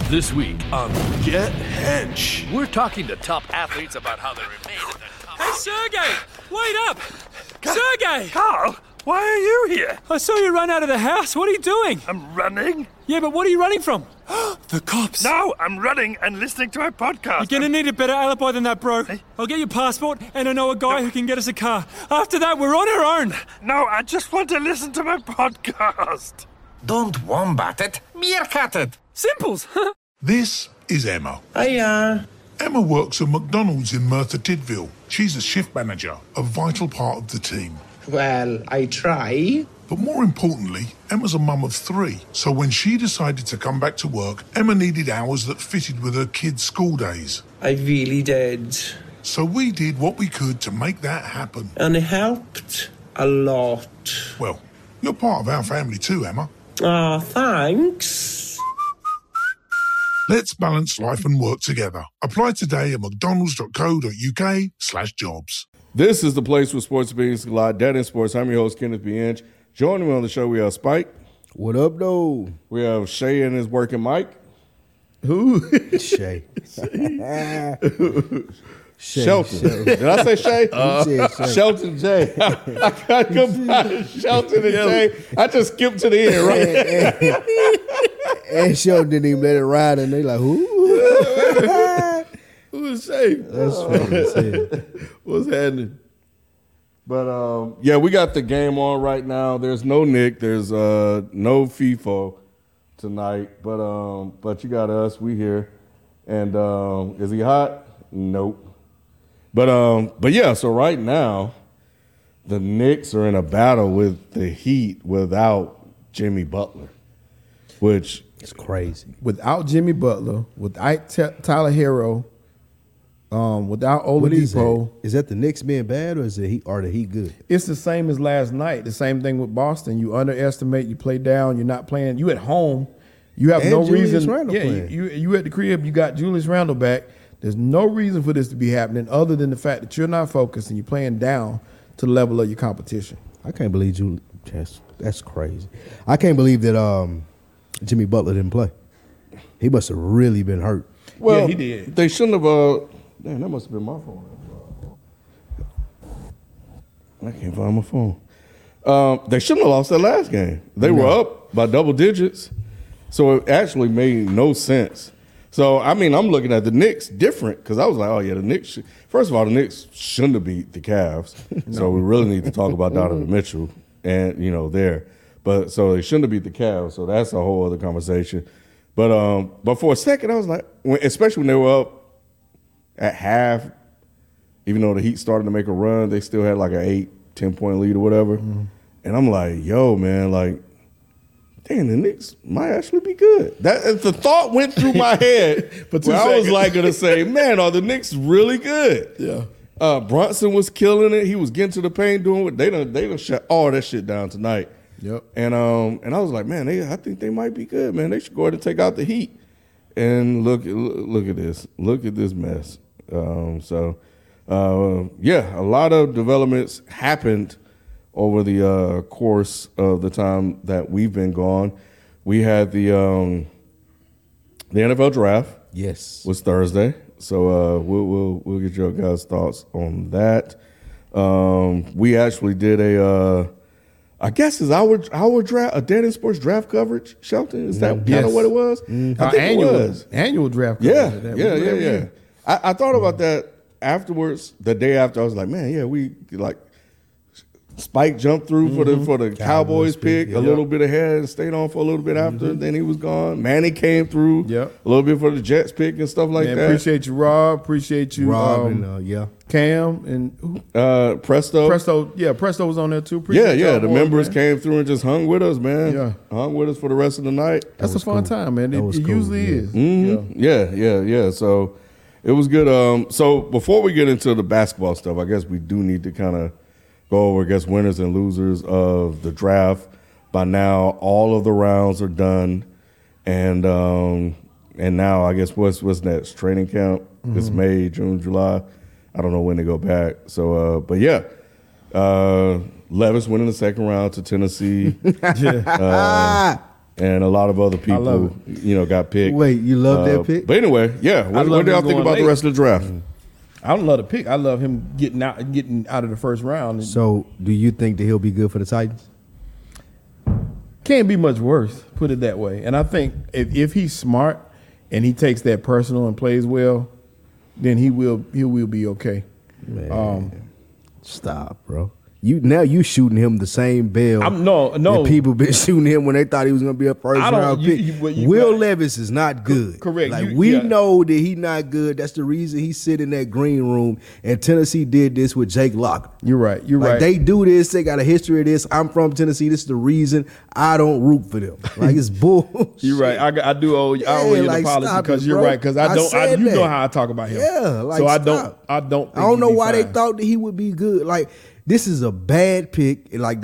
This week on Get Hench. We're talking to top athletes about how they remain at the top. Hey, Sergey! Wait up! Sergey! Carl, why are you here? I saw you run out of the house. What are you doing? I'm running. Yeah, but what are you running from? The cops. No, I'm running and listening to my podcast. You're gonna need a better alibi than that, bro. Hey? I'll get your passport, and I know a guy who can get us a car. After that, we're on our own. No, I just want to listen to my podcast. Don't wombat it, meerkat it. Simples. This is Emma. Hiya. Emma works at McDonald's in Merthyr Tydfil. She's a shift manager, a vital part of the team. Well, I try. But more importantly, Emma's a mum of 3. So when she decided to come back to work, Emma needed hours that fitted with her kids' school days. I really did. So we did what we could to make that happen. And it helped a lot. Well, you're part of our family too, Emma. Ah, thanks. Let's balance life and work together. Apply today at mcdonalds.co.uk/jobs. This is the place where sports opinions collide. Dead in Sports. I'm your host, Kenneth B. Inch. Joining me on the show, we have Spike. What up, though? We have Shay and his working mic. Who? Shay. Shelton. Shay. Did I say Shay? You said Shay. Shelton J. I got combined Shelton and Jay. I just skipped to the end, right? And Shelton didn't even let it ride, and they like, who? Who is Shay? That's funny. What's happening? But, yeah, we got the game on right now. There's no Nick. There's no FIFO tonight. But you got us. We here. And is he hot? Nope. But yeah, so right now, the Knicks are in a battle with the Heat without Jimmy Butler, which It's crazy. Without Jimmy Butler, without Tyler Hero, without What is that? Oladipo. Is that the Knicks being bad, or is the Heat good? It's the same as last night. The same thing with Boston. You underestimate, you play down, you're not playing. You at home, you have And no Julius reason. Randle Yeah, playing. you at the crib, you got Julius Randle back. There's no reason for this to be happening other than the fact that you're not focused and you're playing down to the level of your competition. I can't believe that's crazy. I can't believe that Jimmy Butler didn't play. He must have really been hurt. well, Yeah, he did. They shouldn't have. Damn, that must have been my phone. I can't find my phone. They shouldn't have lost that last game. They were up by double digits, so it actually made no sense. So, I mean, I'm looking at the Knicks different because I was like, oh, yeah, the Knicks. First of all, the Knicks shouldn't have beat the Cavs. So we really need to talk about Donovan Mitchell and, there. But so they shouldn't have beat the Cavs. So that's a whole other conversation. But for a second, I was like, especially when they were up at half, even though the Heat started to make a run, they still had like an 8-10 lead or whatever. Mm-hmm. And I'm like, yo, man, like, damn, the Knicks might actually be good. That the thought went through my head, but I was like going to say, man, are the Knicks really good? Yeah. Brunson was killing it. He was getting to the paint, doing what they done shut all that shit down tonight. Yep. And I was like, man, I think they might be good, man. They should go ahead and take out the Heat. And look at this mess. Yeah, a lot of developments happened over the course of the time that we've been gone. We had the NFL draft. Yes. Was Thursday. So we'll get your guys' thoughts on that. We actually did I guess is our draft, a Dead in Sports draft coverage, Shelton? Is that kind of what it was? Mm-hmm. I think it was. Annual draft. Yeah. coverage. I thought about that afterwards, the day after. I was like, man, yeah, we like Spike jumped through for the Cowboys pick a little bit ahead and stayed on for a little bit after. Then he was gone. Manny came through a little bit for the Jets pick and stuff like that. Appreciate you, Rob. Appreciate you, and Cam and Presto. Presto was on there too. Appreciate Yeah. y'all The boys, members man. came through and just hung with us, man. Yeah. Hung with us for the rest of the night. That's a fun time, man. It was cool, usually yeah. is. Mm-hmm. Yeah. So it was good. So before we get into the basketball stuff, I guess we do need to kind of go over, I guess, winners and losers of the draft. By now, all of the rounds are done, and now I guess what's next? Training camp. It's May, June, July. I don't know when they go back. So, but yeah, Levis went in the second round to Tennessee. and a lot of other people, love got picked. Wait, you love that pick? But anyway, yeah. What love do y'all him think going about the late. rest of the draft? I don't love the pick. I love him getting out of the first round. So, do you think that he'll be good for the Titans? Can't be much worse, put it that way. And I think if he's smart and he takes that personal and plays well, then he will be okay. Man, stop, bro. You shooting him the same bail. No. that people been shooting him when they thought he was going to be a first round pick. Will Levis is not good. Correct. Like we know that he's not good. That's the reason he sit in that green room. And Tennessee did this with Jake Locker. You're right. Right. They do this. They got a history of this. I'm from Tennessee. This is the reason I don't root for them. Like it's bull. You're right. I do owe you an apology because you're right. Because you know how I talk about him. Yeah. Like, so I don't. I don't know why fine. they thought that he would be good. Like this is a bad pick. Like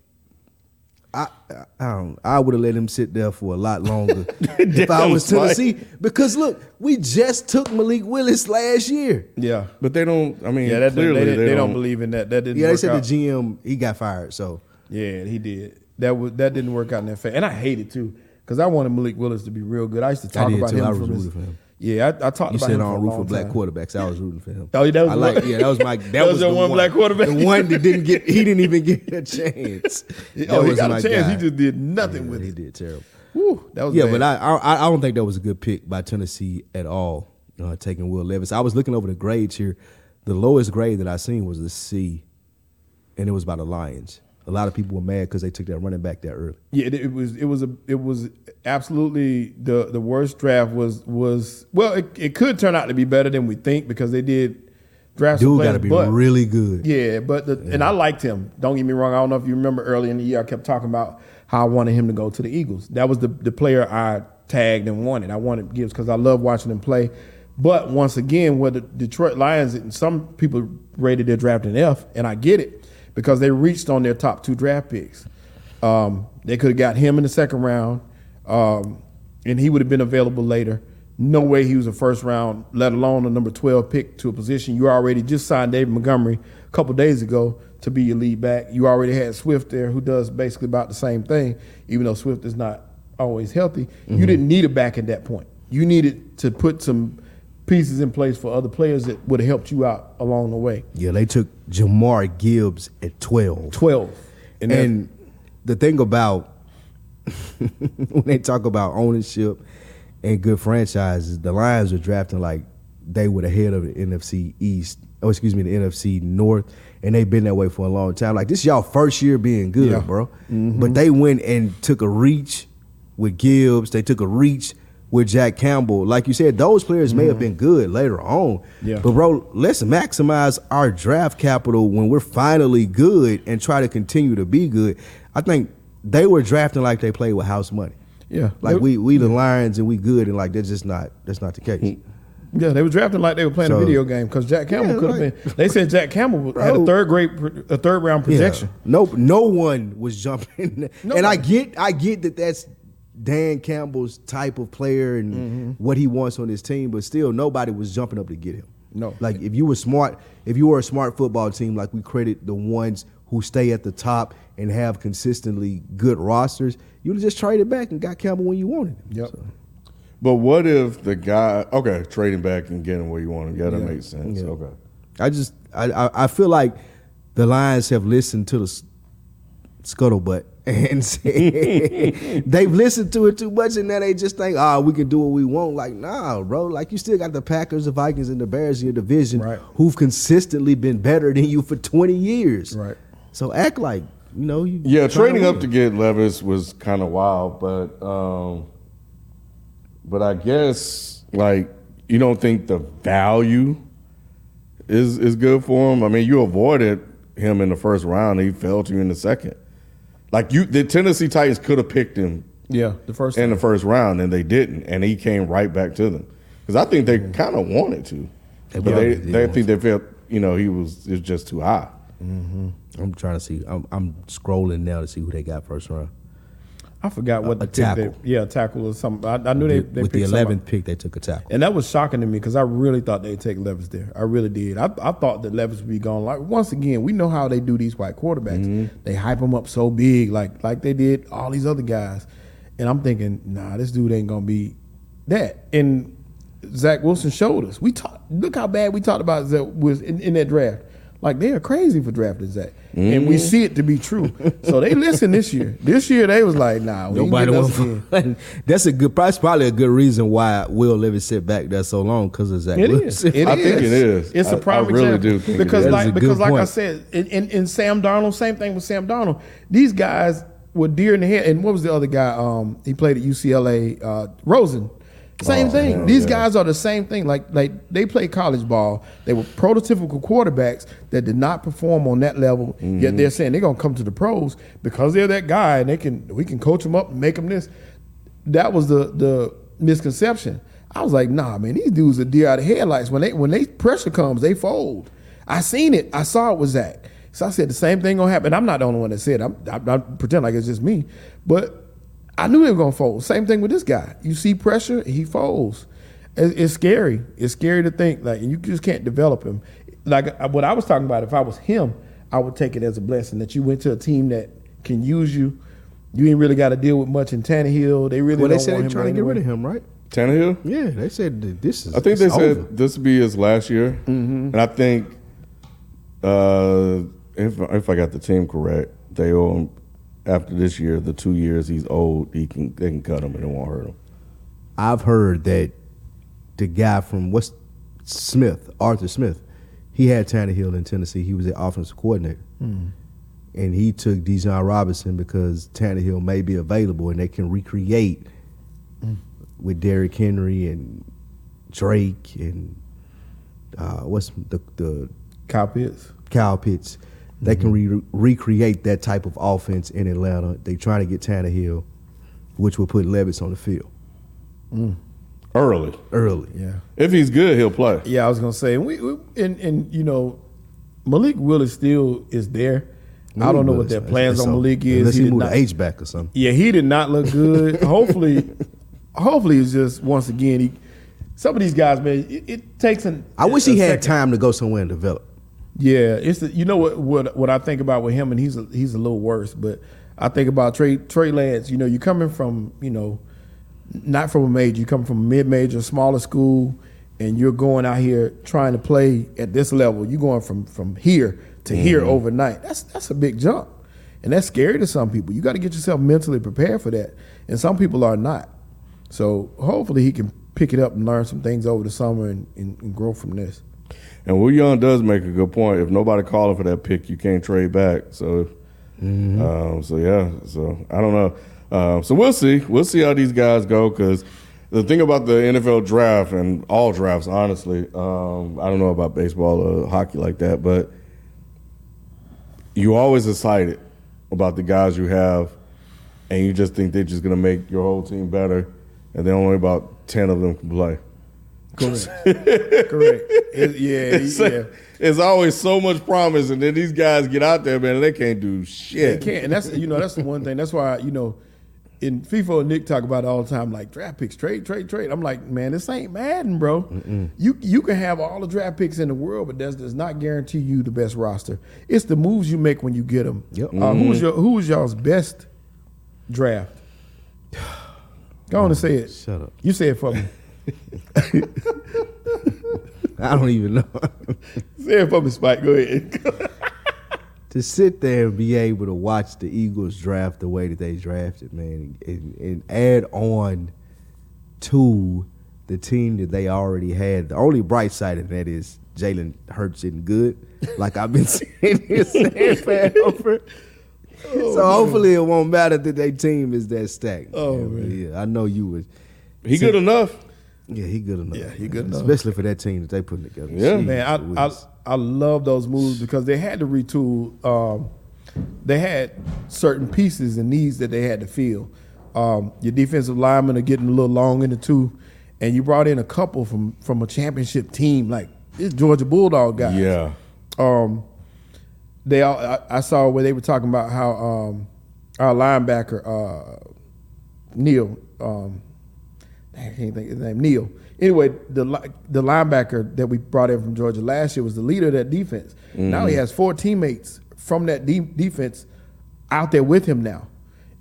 I would have let him sit there for a lot longer if I was Tennessee. Because look, we just took Malik Willis last year. Yeah, but they don't. I mean, clearly they don't believe in that. That didn't. Yeah, they work said out. the GM he got fired. So yeah, he did. That didn't work out in that favor, and I hate it too because I wanted Malik Willis to be real good. I used to talk about him. I was rooting for him. Yeah, I talked you about said him. I don't for a root long for black time. quarterbacks. I was rooting for him. Oh, that was that was my that was your the one black quarterback. The one that didn't get. He didn't even get a chance. He got a chance. Guy. He just did nothing with it. He did terrible. Whew, that was yeah, bad. but I don't think that was a good pick by Tennessee at all. Taking Will Levis. I was looking over the grades here. The lowest grade that I seen was a C, and it was by the Lions. A lot of people were mad because they took that running back that early. Yeah, it was absolutely the worst draft was well, it could turn out to be better than we think because they did draft some Dude players. Got to be really good. Yeah, and I liked him. Don't get me wrong. I don't know if you remember early in the year I kept talking about how I wanted him to go to the Eagles. That was the player I tagged and wanted. I wanted Gibbs because I love watching him play. But once again, where the Detroit Lions and some people rated their draft an F, and I get it. Because they reached on their top 2 draft picks. They could have got him in the second round, and he would have been available later. No way he was a first round, let alone a number 12 pick to a position. You already just signed David Montgomery a couple days ago to be your lead back. You already had Swift there who does basically about the same thing, even though Swift is not always healthy. Mm-hmm. You didn't need a back at that point. You needed to put some pieces in place for other players that would have helped you out along the way. Yeah, they took Jamar Gibbs at 12. 12. And the thing about when they talk about ownership and good franchises, the Lions are drafting like they were the head of the NFC East. The NFC North, and they've been that way for a long time. Like, this is y'all first year being good, bro. Mm-hmm. But they went and took a reach with Gibbs. They took a reach with Jack Campbell. Like you said, those players may have been good later on. Yeah. But, bro, let's maximize our draft capital when we're finally good and try to continue to be good. I think they were drafting like they played with house money. Yeah. Like, we the Lions and we good, and, like, that's not the case. Yeah, they were drafting like they were playing a video game because Jack Campbell could have been. They said Jack Campbell had a third round projection. Yeah. No one was jumping. Nobody. And I get that that's Dan Campbell's type of player and what he wants on his team, but still nobody was jumping up to get him. No. Like if you were a smart football team, like we credit the ones who stay at the top and have consistently good rosters, you would have just traded back and got Campbell when you wanted him. Yep. So. But what if the guy, trading back and getting where you want him? Yeah, that makes sense. Yeah. Okay. I feel like the Lions have listened to the scuttlebutt and they've listened to it too much, and now they just think, we can do what we want. Like, nah, bro. Like, you still got the Packers, the Vikings, and the Bears in your division who've consistently been better than you for 20 years. Right. So act like, trading up to get Levis was kind of wild, but I guess, like, you don't think the value is good for him? I mean, you avoided him in the first round. He fell to you in the second. Like, the Tennessee Titans could have picked him the first round, and they didn't, and he came right back to them. Because I think they kind of wanted to. But they think they felt, it was just too high. Mm-hmm. I'm trying to see. I'm scrolling now to see who they got first round. I forgot what the tackle. Tackle or something. I knew they with the 11th pick they took a tackle, and that was shocking to me because I really thought they'd take Levis there. I really did. I thought that Levis would be gone. Like, once again, we know how they do these white quarterbacks. They hype them up so big, like they did all these other guys, And I'm thinking, nah, this dude ain't gonna be that. And Zach Wilson showed us. Look how bad we talked about Zach was in that draft. Like, they are crazy for drafting Zach. And we see it to be true. So they listened this year. This year they was like, nah, we Nobody ain't wants. getting That's probably a good reason why Will Levis sat back there so long because of Zach It Wilson. is. I think it is. It's a prime I really example. do think because it is. That is a because good like I point. said, in Sam Darnold, same thing with Sam Darnold. These guys were deer in the head. And what was the other guy? He played at UCLA, Rosen. Same thing. yeah, These yeah. guys are the same thing. Like they play college ball. They were prototypical quarterbacks that did not perform on that level. Yet they're saying they're gonna come to the pros because they're that guy and we can coach them up and make them this. That was the misconception. I was like, nah, man, these dudes are deer out of headlights. When they pressure comes, they fold. I seen it. I saw it with Zach. So I said the same thing gonna happen. I'm not the only one that said it. I pretend like it's just me, but I knew they were gonna fold. Same thing with this guy. You see pressure, he folds. It's scary. It's scary to think like you just can't develop him. Like what I was talking about, if I was him, I would take it as a blessing that you went to a team that can use you. You ain't really got to deal with much in Tannehill. They really Well, they don't said want they're him trying to get rid of him, right? Tannehill? Yeah, they said that this is. I think they it's said over. this would be his last year, and I think if I got the team correct, they owe him after this year, the 2 years he's old, they can cut him and it won't hurt him. I've heard that the guy from Arthur Smith, he had Tannehill in Tennessee. He was the offensive coordinator. And he took Bijan Robinson because Tannehill may be available and they can recreate with Derrick Henry and Drake and what's the Kyle Pitts. Kyle Pitts. They can recreate that type of offense in Atlanta. They trying to get Tannehill, which will put Levis on the field Early. Yeah. If he's good, he'll play. Yeah, I was gonna say, and you know, Malik Willis still is there. I don't know what their plans on Malik is. Unless he did moved not- the H back or something. Yeah, he did not look good. hopefully, it's just once again. Some of these guys, man, it takes an. I wish he a had second. time to go somewhere and develop. Yeah, you know what I think about with him, and he's a little worse. But I think about Trey Lance. You know, you coming from not from a major, you come from a mid-major, smaller school, and you're going out here trying to play at this level. You're going from here to here overnight. That's a big jump, and that's scary to some people. You got to get yourself mentally prepared for that, and some people are not. So hopefully he can pick it up and learn some things over the summer and grow from this. And Will Young does make a good point. If nobody calling for that pick, you can't trade back. So, so I don't know. So we'll see. We'll see how these guys go because the thing about the NFL draft and all drafts, honestly, I don't know about baseball or hockey like that, but you're always excited about the guys you have, and you just think they're just going to make your whole team better, and then only about 10 of them can play. Correct. It's always so much promise, and then these guys get out there, man, and they can't do shit. They can't, and that's the one thing. That's why in FIFA and Nick talk about it all the time, like draft picks, trade. I'm like, man, this ain't Madden, bro. You can have all the draft picks in the world, but that does not guarantee you the best roster. It's the moves you make when you get them. Yep. Who was y'all's best draft? Go on and say it. Shut up. You say it for me. I don't even know. Say it for me, Spike. Go ahead. To sit there and be able to watch the Eagles draft the way that they drafted, man, and add on to the team that they already had. The only bright side of that is Jalen Hurts isn't good, like I've been saying forever. So hopefully it won't matter that their team is that stacked. Oh, man. Yeah, I know you would. He good enough. Yeah, he good enough. Yeah, he good enough. Especially for that team that they putting together. Yeah. Jeez, Man, Louise. I love those moves because they had to retool. They had certain pieces and needs that they had to fill. Your defensive linemen are getting a little long in the tooth, and you brought in a couple from a championship team like this Georgia Bulldog guys. Yeah. I saw where they were talking about how our linebacker Neil. I can't think of his name. Neil. Anyway, the linebacker that we brought in from Georgia last year was the leader of that defense. Now he has 4 teammates from that defense out there with him now.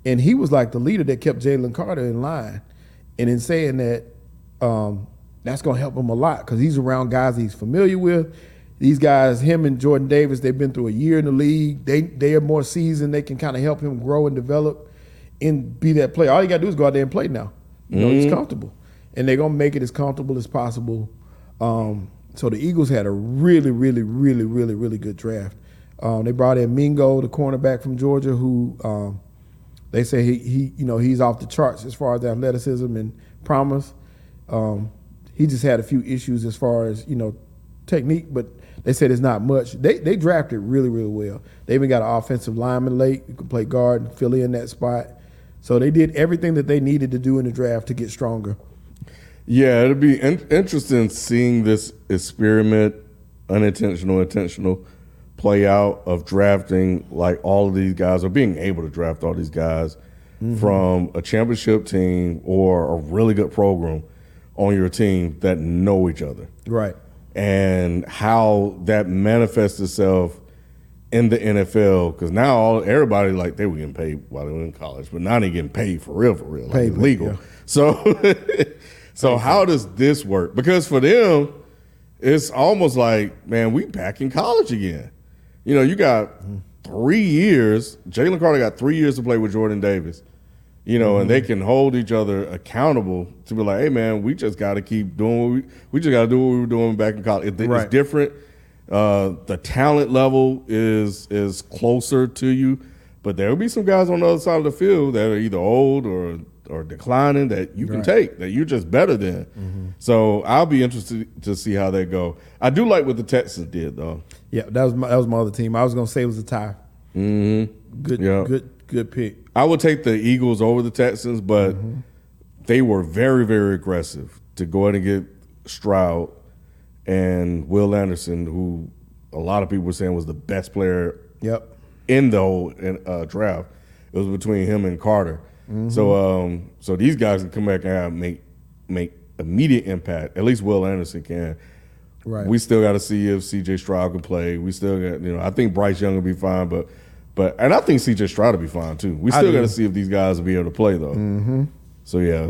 And he was like the leader that kept Jalen Carter in line. And in saying that, that's going to help him a lot because he's around guys he's familiar with. These guys, him and Jordan Davis, they've been through a year in the league. They are more seasoned. They can kind of help him grow and develop and be that player. All you got to do is go out there and play now. You know, he's comfortable. And they're going to make it as comfortable as possible. So the Eagles had a really, really, really, really, really good draft. They brought in Mingo, the cornerback from Georgia, who they say he's off the charts as far as athleticism and promise. He just had a few issues as far as, technique, but they said it's not much. They drafted really, really well. They even got an offensive lineman late who could play guard and fill in that spot. So they did everything that they needed to do in the draft to get stronger. Yeah, it'll be interesting seeing this experiment, unintentional, intentional play out of drafting like all of these guys or being able to draft all these guys from a championship team or a really good program on your team that know each other. Right. And how that manifests itself in the NFL, because now everybody like they were getting paid while they were in college, but now they're getting paid for real, like it's legal. Yeah. So how does this work? Because for them, it's almost like, man, we back in college again. You got 3 years. Jalen Carter got 3 years to play with Jordan Davis. And they can hold each other accountable to be like, hey, man, we just got to keep doing we just got to do what we were doing back in college. It's different. The talent level is closer to you, but there will be some guys on the other side of the field that are either old or declining that you can take, that you're just better than. So I'll be interested to see how they go. I do like what the Texans did, though. Yeah, that was my other team. I was going to say it was a tie. Good pick. I would take the Eagles over the Texans, but they were very, very aggressive to go ahead and get Stroud and Will Anderson, who a lot of people were saying was the best player in the whole draft. It was between him and Carter. So these guys can come back and make immediate impact. At least Will Anderson can. Right. We still got to see if C.J. Stroud can play. We still got, I think Bryce Young will be fine, but and I think C.J. Stroud will be fine too. We still got to see if these guys will be able to play though. So yeah,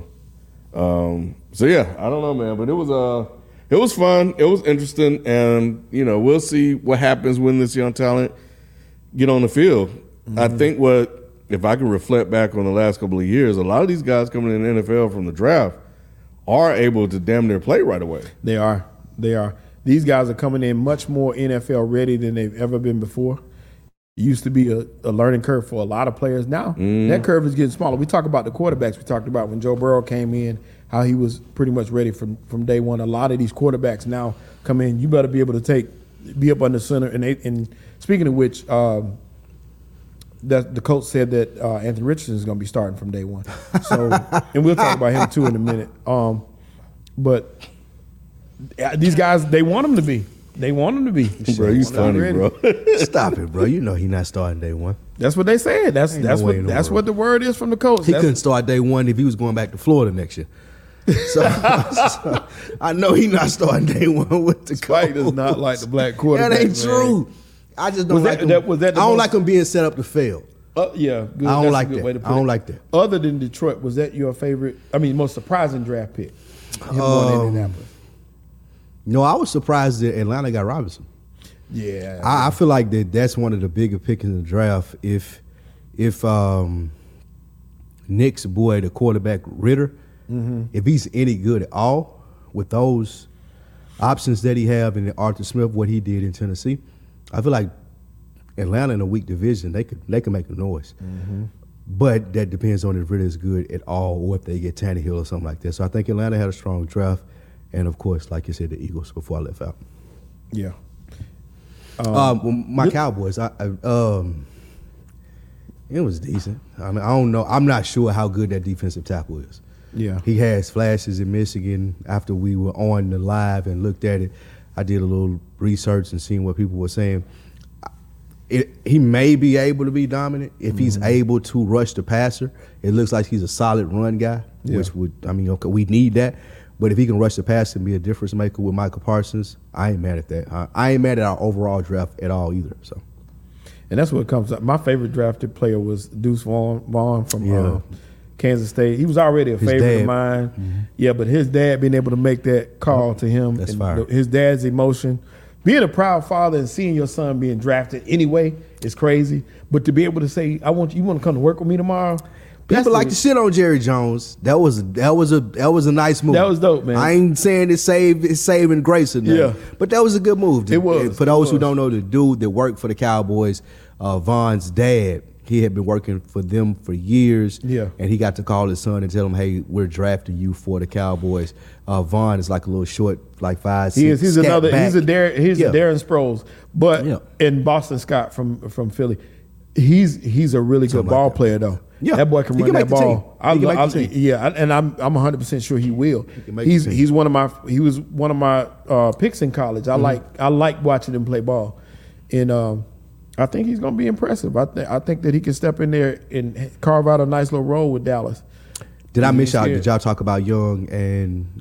I don't know, man, but it was fun. It was interesting, and we'll see what happens when this young talent get on the field. I think if I can reflect back on the last couple of years, a lot of these guys coming in the NFL from the draft are able to damn near play right away. They are. These guys are coming in much more NFL ready than they've ever been before. It used to be a learning curve for a lot of players. Now that curve is getting smaller. We talk about the quarterbacks. We talked about when Joe Burrow came in, how he was pretty much ready from day one. A lot of these quarterbacks now come in. You better be able to be up under center. And speaking of which, the coach said that Anthony Richardson is going to be starting from day one. So, and we'll talk about him too in a minute. But these guys, they want him to be. They want him to be. Bro, you funny, bro. Stop it, bro. He's not starting day one. That's what they said. That's what the word is from the coach. He couldn't start day one if he was going back to Florida next year. So I know he's not starting day one with the coach. Spike does not like the black quarterback. That ain't true. I just don't like him. I don't like him being set up to fail. Yeah, good. I don't like that. I don't like that. Other than Detroit, was that your favorite? I mean, most surprising draft pick? Him going to Indianapolis. No, I was surprised that Atlanta got Robinson. Yeah, I feel like that's one of the bigger picks in the draft. If Nick's boy, the quarterback Ritter, if he's any good at all with those options that he have in Arthur Smith, what he did in Tennessee, I feel like Atlanta in a weak division, they could make a noise. But that depends on if Ritter is good at all or if they get Tannehill or something like that. So I think Atlanta had a strong draft. And, of course, like you said, the Eagles before I left out. Yeah. My Cowboys, it was decent. I mean, I don't know. I'm not sure how good that defensive tackle is. Yeah. He has flashes in Michigan. After we were on the live and looked at it, I did a little research and seeing what people were saying. He may be able to be dominant if he's able to rush the passer. It looks like he's a solid run guy, which we need that. But if he can rush the pass and be a difference maker with Michael Parsons, I ain't mad at that. I ain't mad at our overall draft at all either. So, And that's what it comes up. My favorite drafted player was Deuce Vaughn from Kansas State. He was already a favorite of mine. Mm-hmm. Yeah, but his dad being able to make that call to him, that's fire. His dad's emotion, being a proud father and seeing your son being drafted anyway is crazy. But to be able to say, you want to come to work with me tomorrow? People like to shit on Jerry Jones. That was a nice move. That was dope, man. I ain't saying it's saving grace or nothing, but that was a good move. It was. For those who don't know, the dude that worked for the Cowboys, Von's dad, he had been working for them for years. Yeah. And he got to call his son and tell him, hey, we're drafting you for the Cowboys. Von is like a little short, like 5'6". He's a Darren Sproles. But Yeah. and Boston Scott from Philly. He's a really good ball player though. Yeah. That boy can run that ball. I'm 100% sure he will. He was one of my picks in college. I like watching him play ball, and I think he's going to be impressive. I think that he can step in there and carve out a nice little role with Dallas. Did I miss y'all? Did y'all talk about Young and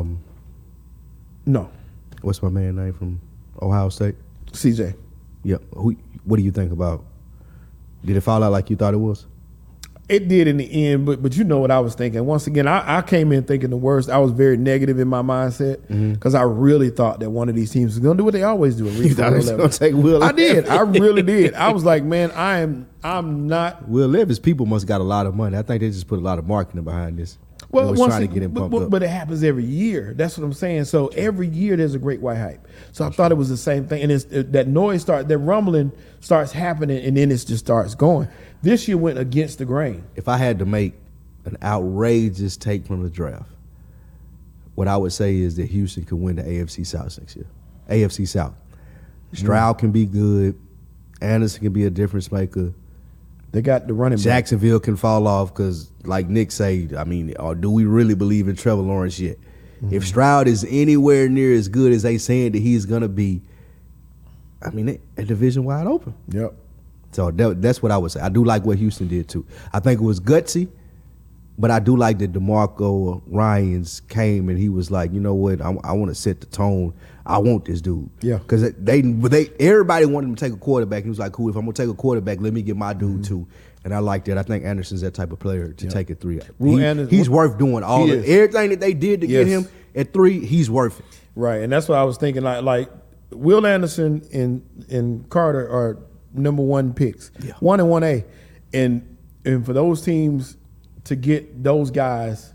no? What's my man name from Ohio State? CJ. Yeah. What do you think about? Did it fall out like you thought it was? It did in the end, but you know what I was thinking. Once again, I came in thinking the worst. I was very negative in my mindset because I really thought that one of these teams was going to do what they always do. You thought it was going to take Will Levis? I did. I really did. I was like, man, I'm not. Will Levis people must got a lot of money. I think they just put a lot of marketing behind this. Well, trying to get him pumped up. But it happens every year. That's what I'm saying. So every year there's a great white hype. So I thought it was the same thing. And that noise that rumbling starts happening, and then it just starts going. This year went against the grain. If I had to make an outrageous take from the draft, what I would say is that Houston could win the AFC South next year. AFC South. Stroud can be good. Anderson can be a difference maker. They got the running back. Jacksonville can fall off because, like Nick said, I mean, or do we really believe in Trevor Lawrence yet? If Stroud is anywhere near as good as they saying that he's going to be, I mean, a division wide open. Yep. So that's what I would say. I do like what Houston did too. I think it was gutsy, but I do like that DeMarco Ryans came and he was like, you know what, I want to set the tone. I want this dude. Yeah. Because everybody wanted him to take a quarterback. He was like, cool, if I'm going to take a quarterback, let me get my dude too. And I like that. I think Anderson's that type of player to take it 3. He's worth doing all of everything that they did to get him at 3. He's worth it. Right, and that's what I was thinking. Like Will Anderson and Carter are number 1 picks, 1 and 1A, and for those teams to get those guys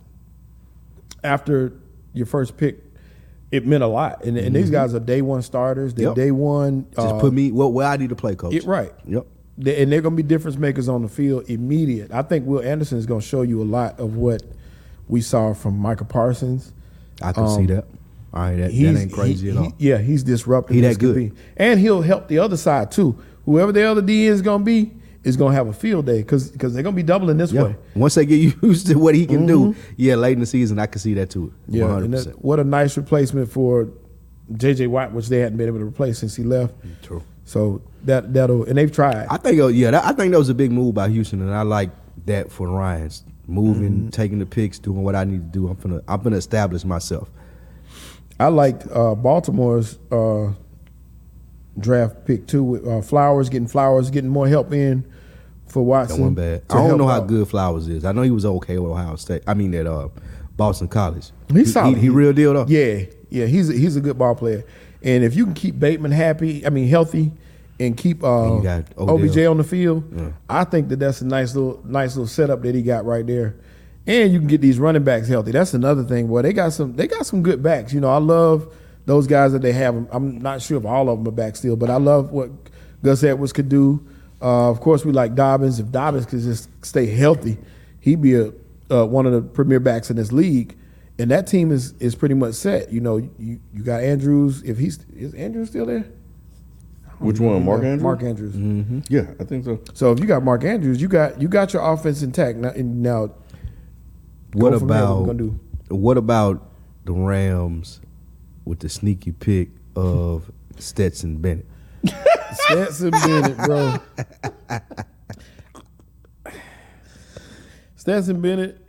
after your first pick, it meant a lot. And these guys are day 1 starters. They're day 1. Just put me where I need to play, coach. Right. Yep. And they're going to be difference makers on the field immediate. I think Will Anderson is going to show you a lot of what we saw from Micah Parsons. I can see that. All right, that ain't crazy at all. Yeah, he's disruptive. He that good. And he'll help the other side too. Whoever the other D is going to be is going to have a field day because they're going to be doubling this way. Once they get used to what he can do, late in the season, I can see that too. Yeah, 100%. and what a nice replacement for J.J. Watt, which they hadn't been able to replace since he left. True. So that'll and they've tried. I think I think that was a big move by Houston, and I like that for Ryans moving, taking the picks, doing what I need to do. I'm gonna establish myself. I liked Baltimore's draft pick too with Flowers, getting more help in for Watson. That wasn't bad. I don't know how good Flowers is. I know he was okay with Ohio State. I mean at Boston College. He's solid. He real deal though. Yeah. He's a good ball player. And if you can keep Bateman healthy, and keep OBJ on the field, I think that's a nice little setup that he got right there. And you can get these running backs healthy. That's another thing. Boy, they got some good backs. You know, I love those guys that they have. I'm not sure if all of them are back still, but I love what Gus Edwards could do. Of course, we like Dobbins. If Dobbins could just stay healthy, he'd be one of the premier backs in this league. And that team is pretty much set. You know, you got Andrews. Is Andrews still there? Which one, Mark Andrews? Mark Andrews. Mm-hmm. Yeah, I think so. So if you got Mark Andrews, you got your offense intact. Now what about the Rams with the sneaky pick of Stetson Bennett? Stetson Bennett, bro. Stetson Bennett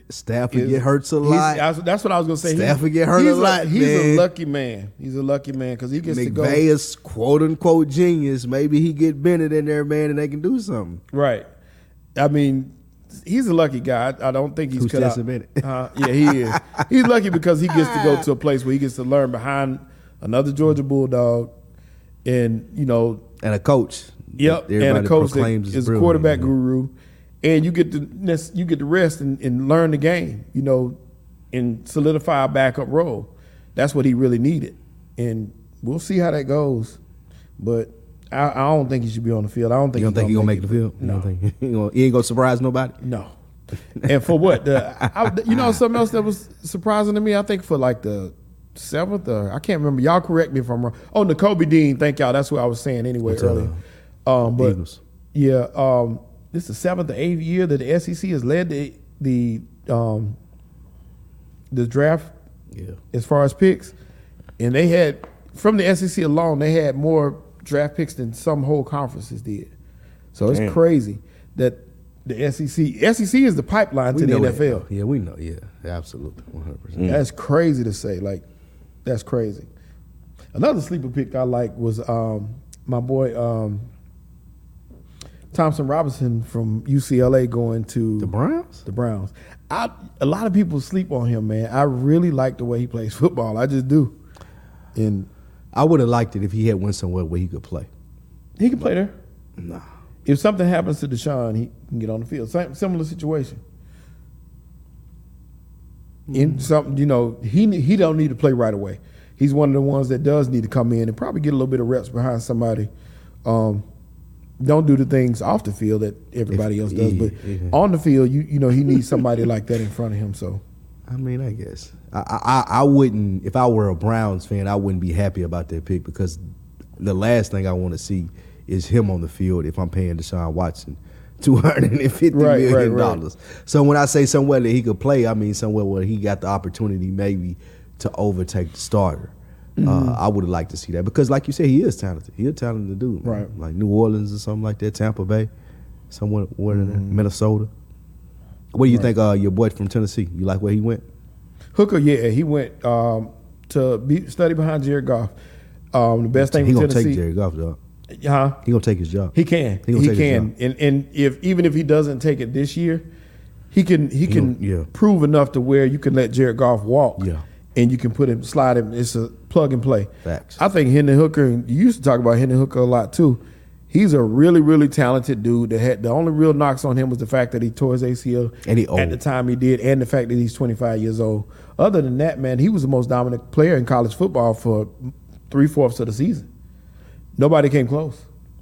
Stafford get hurts a lot. That's what I was gonna say. Stafford get hurt a lot. He's man. a lucky man. He's a lucky man because he gets to go. McVay is quote unquote genius. Maybe he get Bennett in there, man, and they can do something. Right. I mean, he's a lucky guy. I don't think he's cut out. Bennett? Yeah, he is. He's lucky because he gets to go to a place where he gets to learn behind another Georgia Bulldog, and and a coach. Yep, and a coach that is a quarterback guru, and you get to rest and learn the game, and solidify a backup role. That's what he really needed, and we'll see how that goes. But I don't think he should be on the field. I don't think. You don't think he's gonna make the field? No, he ain't gonna surprise nobody. No. And for what? Something else that was surprising to me. I think for like the 7th, or I can't remember. Y'all correct me if I'm wrong. Oh, Nakobe Dean. Thank y'all. That's what I was saying anyway earlier. But Eagles. Yeah, this is the 7th or 8th year that the SEC has led the draft. Yeah. As far as picks, and they had from the SEC alone, they had more draft picks than some whole conferences did. So it's crazy that the SEC is the pipeline to the NFL. Yeah, we know. Yeah, absolutely, 100%. That's crazy to say. Like, that's crazy. Another sleeper pick I like was my boy Thompson Robinson from UCLA going to the Browns. The Browns. A lot of people sleep on him, man. I really like the way he plays football. I just do. And I would have liked it if he had went somewhere where he could play. He could play there. Nah. If something happens to Deshaun, he can get on the field. Similar situation. In something, he don't need to play right away. He's one of the ones that does need to come in and probably get a little bit of reps behind somebody. Don't do the things off the field that everybody else does, but on the field, he needs somebody like that in front of him. So, I mean, I guess I wouldn't, if I were a Browns fan, I wouldn't be happy about that pick because the last thing I want to see is him on the field if I'm paying Deshaun Watson $250 million. Right. So when I say somewhere that he could play, I mean somewhere where he got the opportunity maybe to overtake the starter. I would have liked to see that because, like you said, he is talented. He's a talented dude, man. Right? Like New Orleans or something like that, Tampa Bay, somewhere Minnesota. What do you think? Your boy from Tennessee, you like where he went? Hooker, yeah, he went to study behind Jared Goff. The best thing for Tennessee, he gonna take Jared Goff job. Huh? He gonna take his job. He can. He can. And even if he doesn't take it this year, he can prove enough to where you can let Jared Goff walk. Yeah. And you can slide him. It's a plug and play. Facts. I think Hendon Hooker, and you used to talk about Hendon Hooker a lot too. He's a really, really talented dude. The only real knocks on him was the fact that he tore his ACL at the time he did, and the fact that he's 25 years old. Other than that, man, he was the most dominant player in college football for 3/4 of the season. Nobody came close.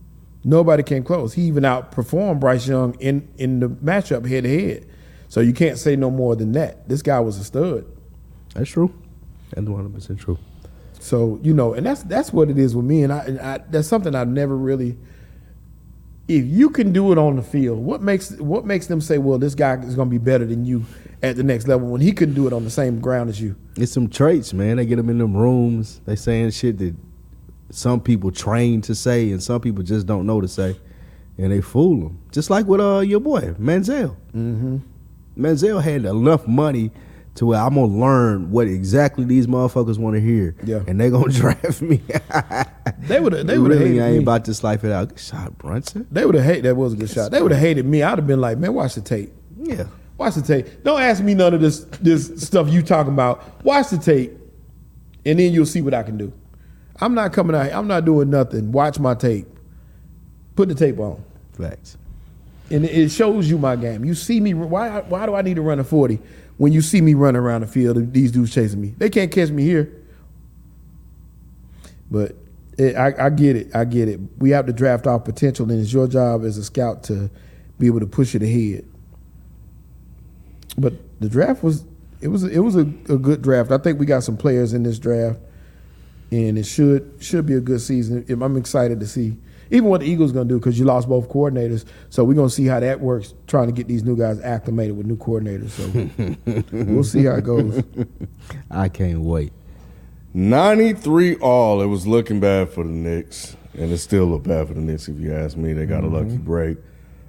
He even outperformed Bryce Young in the matchup head to head. So you can't say no more than that. This guy was a stud. That's true. That's 100% true. So and that's what it is with me, and I that's something I've never really. If you can do it on the field, what makes them say, well, this guy is going to be better than you at the next level when he couldn't do it on the same ground as you? It's some traits, man. They get them in them rooms. They saying shit that some people train to say and some people just don't know to say, and they fool them. Just like with your boy Manziel. Mm-hmm. Manziel had enough money to where I'm gonna learn what exactly these motherfuckers want to hear, and they gonna draft me. They would have really hated I ain't me. about this life it out. Good shot, Brunson. They would have hated. That was a good shot. They would have hated me. I'd have been like, man, watch the tape. Yeah, watch the tape. Don't ask me none of this stuff you talking about. Watch the tape, and then you'll see what I can do. I'm not coming out. I'm not doing nothing. Watch my tape. Put the tape on. Facts. And it shows you my game. You see me. Why do I need to run a 40 when you see me running around the field and these dudes chasing me? They can't catch me here. But I get it. I get it. We have to draft our potential, and it's your job as a scout to be able to push it ahead. But the draft was a good draft. I think we got some players in this draft, and it should be a good season. I'm excited to see even what the Eagles going to do because you lost both coordinators. So we're going to see how that works, trying to get these new guys acclimated with new coordinators. So we'll see how it goes. I can't wait. 93 all. It was looking bad for the Knicks, and it still look bad for the Knicks if you ask me. They got a lucky break.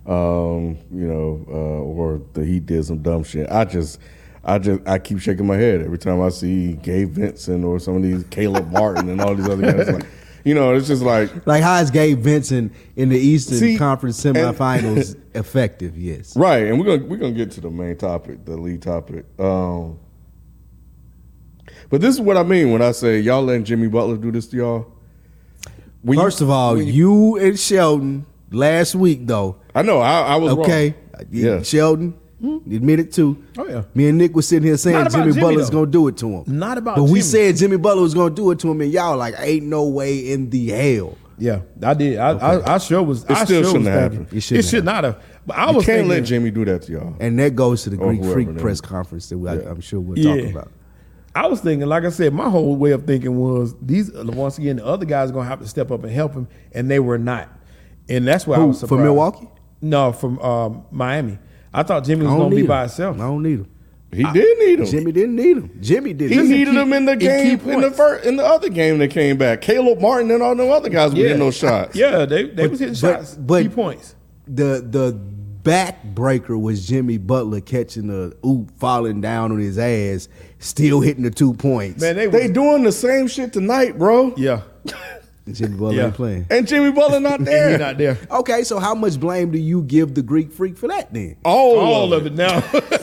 or the Heat did some dumb shit. I keep shaking my head every time I see Gabe Vincent or some of these Caleb Martin and all these other guys. Like, it's just like how is Gabe Vincent in the Eastern Conference semifinals effective? Yes, right. And we're gonna get to the main topic, the lead topic. But this is what I mean when I say y'all letting Jimmy Butler do this to y'all. First of all, you and Sheldon last week though. I know I was okay. Wrong. Yeah, Sheldon. Admitted to. Oh yeah. Me and Nick was sitting here saying Jimmy Butler's gonna do it to him. Not about. But Jimmy. we said Jimmy Butler was gonna do it to him, and y'all like, ain't no way in the hell. Yeah, I did. I sure was. It still shouldn't have happened. It should not have. But I you was can't thinking, let Jimmy do that to y'all. And that goes to the Greek Freak then. press conference that I'm sure we'll talk about. I was thinking, like I said, my whole way of thinking was once again the other guys are gonna have to step up and help him, and they were not. And that's why I was surprised. From Milwaukee? No, from Miami. I thought Jimmy was going to be by himself. I don't need him. He did need him. Jimmy didn't need him. Jimmy did. He needed him in the game in the other game that came back. Caleb Martin and all them other guys were getting those shots. Yeah, they was hitting shots. Key points. The backbreaker was Jimmy Butler catching the falling down on his ass, still hitting the 2 points. Man, they doing the same shit tonight, bro. Yeah. Jimmy Butler ain't playing. And Jimmy Butler not there. He's not there. Okay, so how much blame do you give the Greek Freak for that then? All of it now.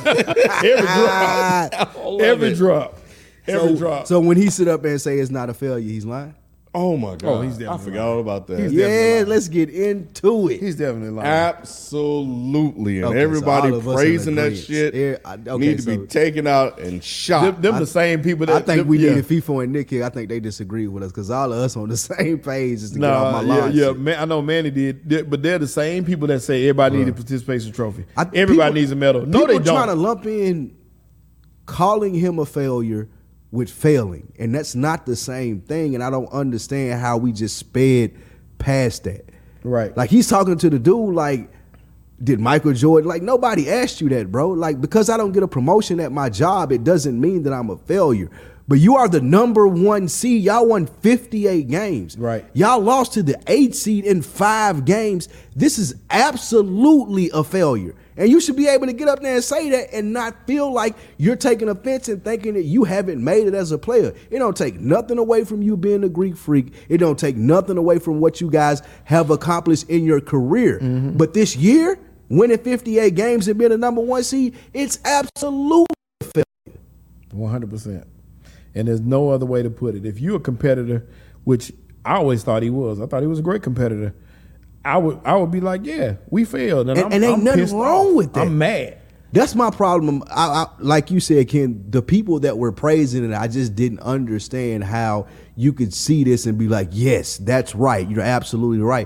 Every drop. So when he sit up and say it's not a failure, he's lying? Oh my God. Oh, he's definitely I forgot all about that. Yeah, let's get into it. He's definitely lying. Absolutely. And Okay, everybody so all of us praising in that agreement. shit need to be taken out and shot. Them the same people that I think we needed FIFO and Nick here. I think they disagree with us because all of us on the same page is to get off my line. Yeah, man, I know Manny did, but they're the same people that say everybody needs a participation trophy. Everybody needs a medal. No, they don't. People trying to lump in calling him a failure with failing, and that's not the same thing, and I don't understand how we just sped past that. Right. Like, he's talking to the dude like, did Michael Jordan, like, nobody asked you that, bro. Like, because I don't get a promotion at my job, it doesn't mean that I'm a failure. But you are the number 1 seed. Y'all won 58 games. Right. Y'all lost to the 8th seed in 5 games. This is absolutely a failure. And you should be able to get up there and say that and not feel like you're taking offense and thinking that you haven't made it as a player. It don't take nothing away from you being a Greek Freak. It don't take nothing away from what you guys have accomplished in your career. Mm-hmm. But this year, winning 58 games and being the number 1 seed, it's absolutely a failure. 100%. And there's no other way to put it. If you're a competitor, which I always thought he was, I thought he was a great competitor, I would be like, yeah, we failed. And ain't nothing wrong with that. I'm mad. That's my problem. I like you said, Ken, the people that were praising it, I just didn't understand how you could see this and be like, yes, that's right. You're absolutely right.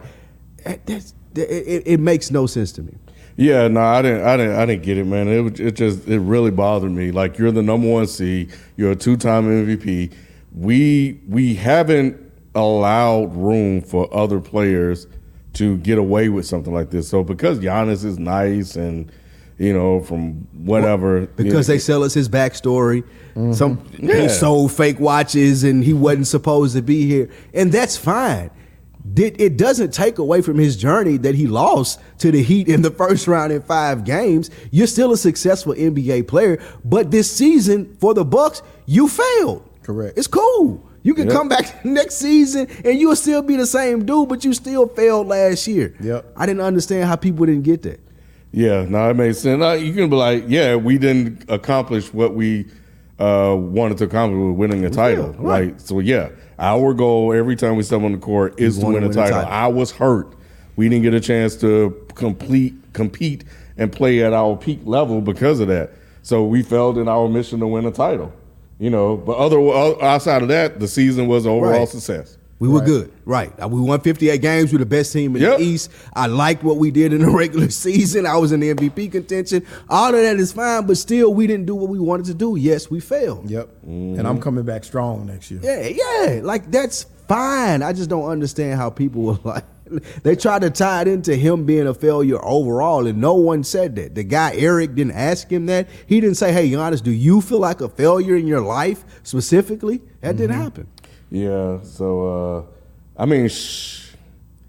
It makes no sense to me. Yeah, no, I didn't get it, man. It really bothered me. Like, you're the number 1 seed. You're a 2-time MVP. We haven't allowed room for other players to get away with something like this. So because Giannis is nice and, from whatever. Because they sell us his backstory. Mm-hmm. He sold fake watches and he wasn't supposed to be here. And that's fine. It doesn't take away from his journey that he lost to the Heat in the first round in 5 games. You're still a successful NBA player. But this season for the Bucks, you failed. Correct. It's cool. You can come back next season and you'll still be the same dude, but you still failed last year. Yep. I didn't understand how people didn't get that. Yeah, no, it makes sense. You can be like, yeah, we didn't accomplish what we wanted to accomplish with winning a title. Right. Like, so, yeah, our goal every time we step on the court is to win a title. I was hurt. We didn't get a chance to compete and play at our peak level because of that. So we failed in our mission to win a title. But outside of that, the season was an overall success. We were good. Right. We won 58 games. We were the best team in the East. I liked what we did in the regular season. I was in the MVP contention. All of that is fine, but still we didn't do what we wanted to do. Yes, we failed. Yep. Mm-hmm. And I'm coming back strong next year. Yeah. Like, that's fine. I just don't understand how people were like, they tried to tie it into him being a failure overall, and no one said that. The guy, Eric, didn't ask him that. He didn't say, hey, Giannis, do you feel like a failure in your life specifically? That didn't happen. Yeah, so,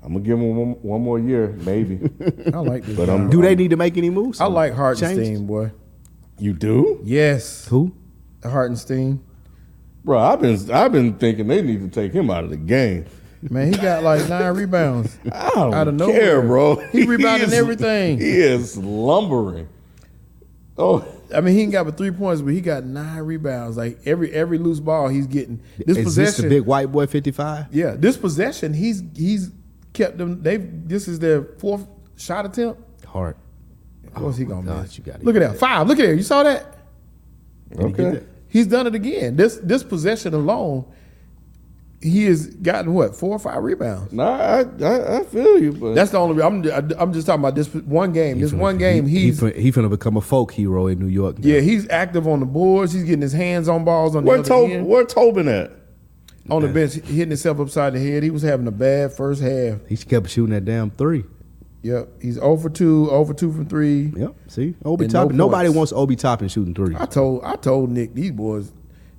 I'm gonna give him one more year, maybe. I like this. But guy. Do they need to make any moves? I like Change? Hartenstein, boy. You do, Yes, Who? Hartenstein. bro? I've been thinking they need to take him out of the game. Man, he got like 9 rebounds. I don't Out of care, nowhere. bro. He rebounding is- everything. He is lumbering. Oh, I mean, he ain't got but 3 points, but he got 9 rebounds. Like every loose ball he's getting. This Is possession, this the big white boy 55? yeah. This possession, he's kept them. This is their 4th shot attempt. Hard. Of course, he gonna God, miss. you gotta Look at get that 5. Look at there. You saw that? okay. He's done it again. This possession alone, he has gotten what 4 or 5 rebounds. Nah, I feel you, but That's the only. I'm just talking about this one game. This one game, He finna become a folk hero in New York. Now. yeah, he's active on the boards. He's getting his hands on balls on the other end. where Tobin at? On the bench, hitting himself upside the head. He was having a bad first half. He kept shooting that damn 3. Yep, he's 0 for 2, 0 for 2 from 3. Yep. See, Obi And no Toppin. Nobody points. wants Obi Toppin shooting 3. I told Nick, these boys,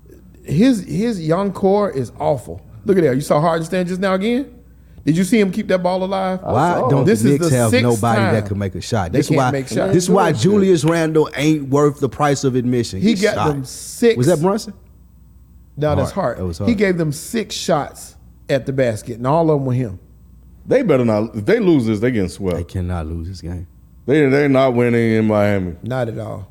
his young core is awful. Look at that. You saw Hardenstein just now again? Did you see him keep that ball alive? Why don't This the is Knicks the have 6th nobody time that can make a shot? they This can't why. make shots. This is why Julius Randle ain't worth the price of admission. He got shot. them 6. Was that Brunson? No, that's Hart. Hart. That was Hart. He gave them 6 shots at the basket, and all of them were him. They better not. If they lose this, they getting They swept. cannot lose this game. They're not winning in Miami. Not at all.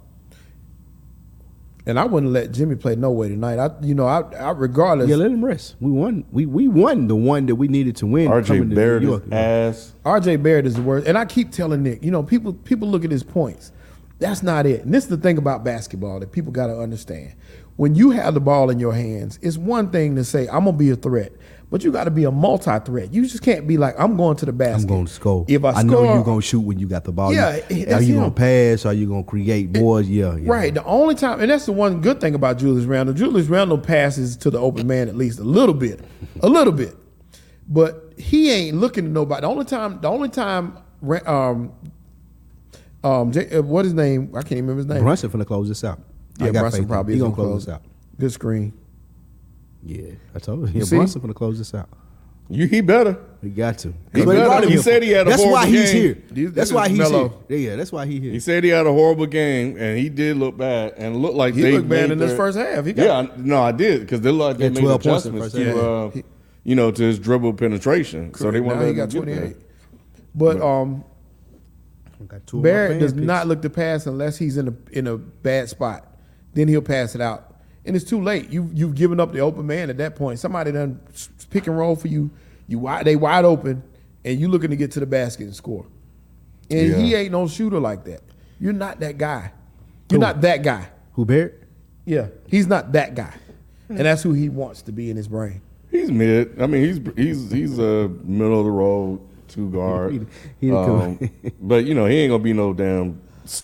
And I wouldn't let Jimmy play no way tonight. I regardless. Yeah, let him rest. We won. We won the one that we needed to win. RJ coming to Barrett New is York. ass. RJ Barrett is the worst. And I keep telling Nick, people look at his points. That's not it. And this is the thing about basketball that people got to understand. When you have the ball in your hands, it's one thing to say, I'm going to be a threat. But you got to be a multi-threat. You just can't be like, I'm going to the basket. I'm going to score. If I know score- you're going to shoot when you got the ball. Yeah, Are that's you him. going to pass? Are you going to create more? Yeah. Right. The only time, and that's the one good thing about Julius Randle. Julius Randle passes to the open man at least a little bit. But he ain't looking to nobody. The only time what his name? I can't even remember his name. Brunson finna close this out. I Yeah, got Brunson faith in probably him. is He gonna gonna close close this out. Good screen. Yeah, I told you. Yeah, see? Brunson finna close this out. He better. He got to. He But better. regardless, He said he had a That's why horrible he's game. here. This That's is why he's Melo. here. Yeah, that's why he's here. He said he had a horrible game, and he did look bad, and looked like He they looked bad made in this their- first half. He Yeah, I did because they looked like they Had made 12 points in the adjustments first to, half. to his dribble penetration. So they now want he to got get there. 28. But Got two of my Barrett fan does picks. not look to pass unless he's in a bad spot. Then he'll pass it out, and it's too late. You've given up the open man at that point. Somebody done pick and roll for you. They wide open, and you looking to get to the basket and score. And Yeah. he ain't no shooter like that. You're not that guy. You're not that guy. Who Barrett? Yeah, he's not that guy, and that's who he wants to be in his brain. He's mid. I mean, he's a middle of the road 2 guard. He come- But he ain't gonna be no damn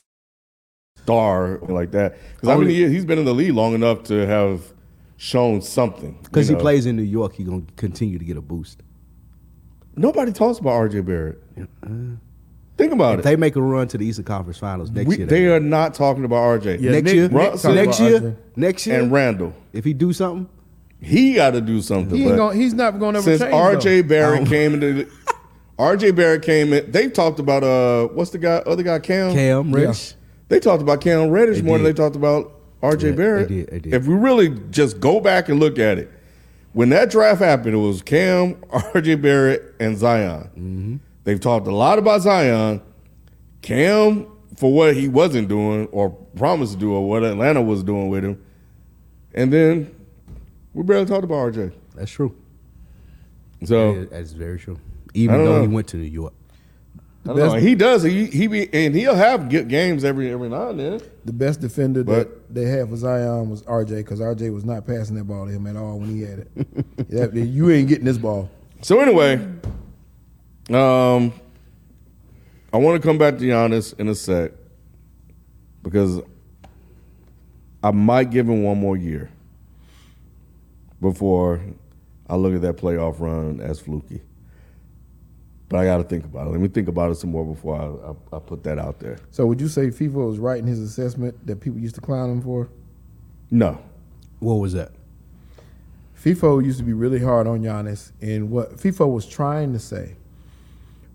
star like that. Because I mean, he's been in the league long enough to have shown something. Because you he know. plays in New York, he gonna continue to get a boost. Nobody talks about RJ Barrett. Think about If it. they make a run to the Eastern Conference Finals next year, They are not talking about RJ. Yeah, next Nick- year, Nick Brunson- talked next about year, RJ. next year, And Randall. if he do something, He got to do something. He's not going to ever Since change. RJ though. Barrett came into RJ Barrett came in, they talked about what's the other guy Cam? Cam Reddish. They talked about Cam Reddish They more than did. they talked about RJ Yeah, Barrett. they did. If we really just go back and look at it, when that draft happened, it was Cam, RJ Barrett, and Zion. Mm-hmm. They've talked a lot about Zion. Cam, for what he wasn't doing or promised to do or what Atlanta was doing with him. And then we barely talked about RJ. That's true. So That's very true. Even I don't though know. he went to New York. I don't know. He does. He be and he'll have good games every now and then. The best defender But- that they had for Zion was RJ, because RJ was not passing that ball to him at all when he had it. You ain't getting this ball. So anyway, I want to come back to Giannis in a sec because I might give him one more year before I look at that playoff run as fluky. But I got to think about it. Let me think about it some more before I put that out there. So would you say FIFA was right in his assessment that people used to clown him for? No. What was that? FIFA used to be really hard on Giannis, and what FIFA was trying to say